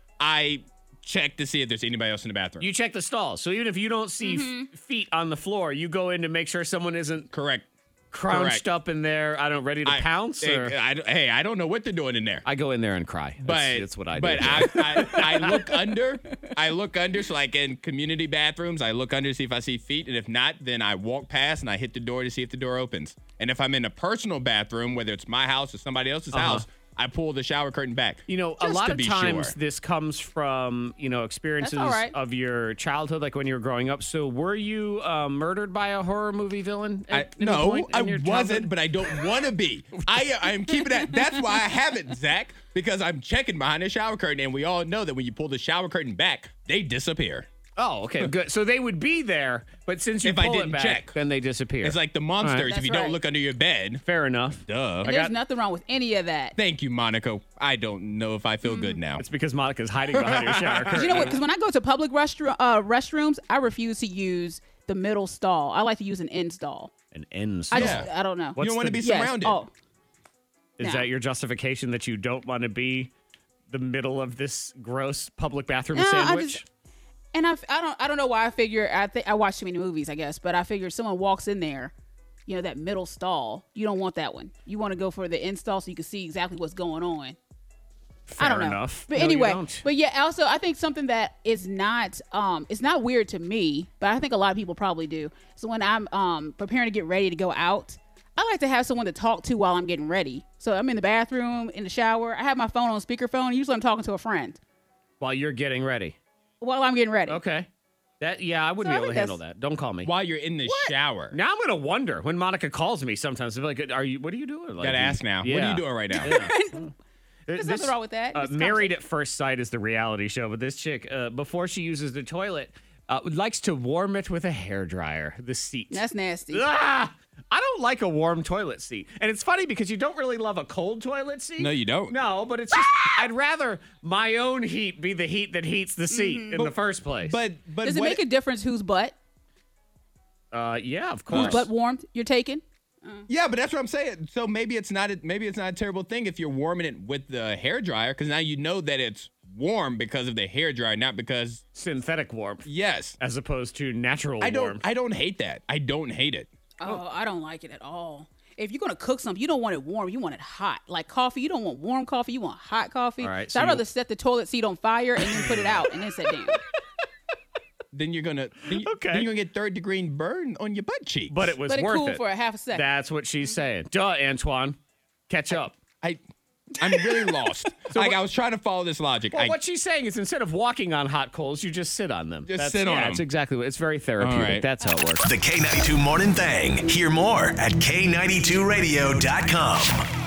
I check to see if there's anybody else in the bathroom. You check the stalls. So even if you don't see feet on the floor, you go in to make sure someone isn't Correct. crouched up in there, ready to pounce. Or I don't know what they're doing in there. I go in there and cry. That's what I do. But I look under. I look under. So like in community bathrooms, I look under to see if I see feet. And if not, then I walk past and I hit the door to see if the door opens. And if I'm in a personal bathroom, whether it's my house or somebody else's house, I pull the shower curtain back. a just lot to of be times sure. this comes from, experiences That's all right. of your childhood, like when you were growing up. So were you murdered by a horror movie villain? No, I your wasn't, childhood? but I don't want to be. I am keeping that. That's why I haven't, Zach, because I'm checking behind the shower curtain, and we all know that when you pull the shower curtain back, they disappear. Oh, okay, good. So they would be there, but since you If I pull didn't it back, check. then they disappear. It's like the monsters. That's If you don't right. look under your bed, Fair enough. duh. There's nothing wrong with any of that. Thank you, Monaco. I don't know if I feel good now. It's because Monica's hiding behind your shower curtain. You know what? Because when I go to public restrooms, I refuse to use the middle stall. I like to use an end stall. An end I stall. just, I don't know. You don't want to be Yes. surrounded. Oh, Is No. that your justification that you don't want to be the middle of this gross public bathroom No, I sandwich? just- and I don't know why I figure. I think I watch too many movies, I guess. But I figure if someone walks in there, that middle stall, you don't want that one. You want to go for the end stall so you can see exactly what's going on. Fair I don't know. enough. But No, you anyway, don't. but yeah, also I think something that is not it's not weird to me, but I think a lot of people probably do. So when I'm preparing to get ready to go out, I like to have someone to talk to while I'm getting ready. So I'm in the bathroom, in the shower, I have my phone on speakerphone. Usually I'm talking to a friend While you're getting ready. while I'm getting ready. Okay. I wouldn't So be I able to think handle that. Don't call me. While you're in the shower. Now I'm gonna wonder when Monica calls me. Sometimes I'm like, what are you doing? Like, Gotta ask now. What are you doing right now? There's nothing wrong with that. Just Married at First Sight is the reality show, but this chick, before she uses the toilet, Likes to warm it with a hairdryer, the seat. That's nasty. Ah! I don't like a warm toilet seat. And it's funny because you don't really love a cold toilet seat. No, you don't. No, but it's just, I'd rather my own heat be the heat that heats the seat in the first place. But Does it make a difference whose butt? Yeah, of Whose course. butt warmed you're taking? Yeah, but that's what I'm saying. So maybe it's not a terrible thing if you're warming it with the hairdryer, because now you know that it's warm because of the hairdryer, not because Synthetic warmth. yes. As opposed to natural I warmth. don't hate that. I don't hate it. Oh, I don't like it at all. If you're gonna cook something, you don't want it warm. You want it hot. Like coffee, you don't want warm coffee. You want hot coffee. All right, so so I'd rather you- set the toilet seat on fire and then put it out and then sit down. Then you're gonna then Okay. you're gonna get third-degree burn on your butt cheeks. But it was Let it worth cool it. for a half a second. That's what she's saying. Duh, Antoine. Catch up. I'm really lost. I was trying to follow this logic. Well, what she's saying is instead of walking on hot coals, you just sit on them. Just sit on them. That's exactly what. It's very therapeutic. All right. That's how it works. The K92 Morning Thing. Hear more at K92Radio.com.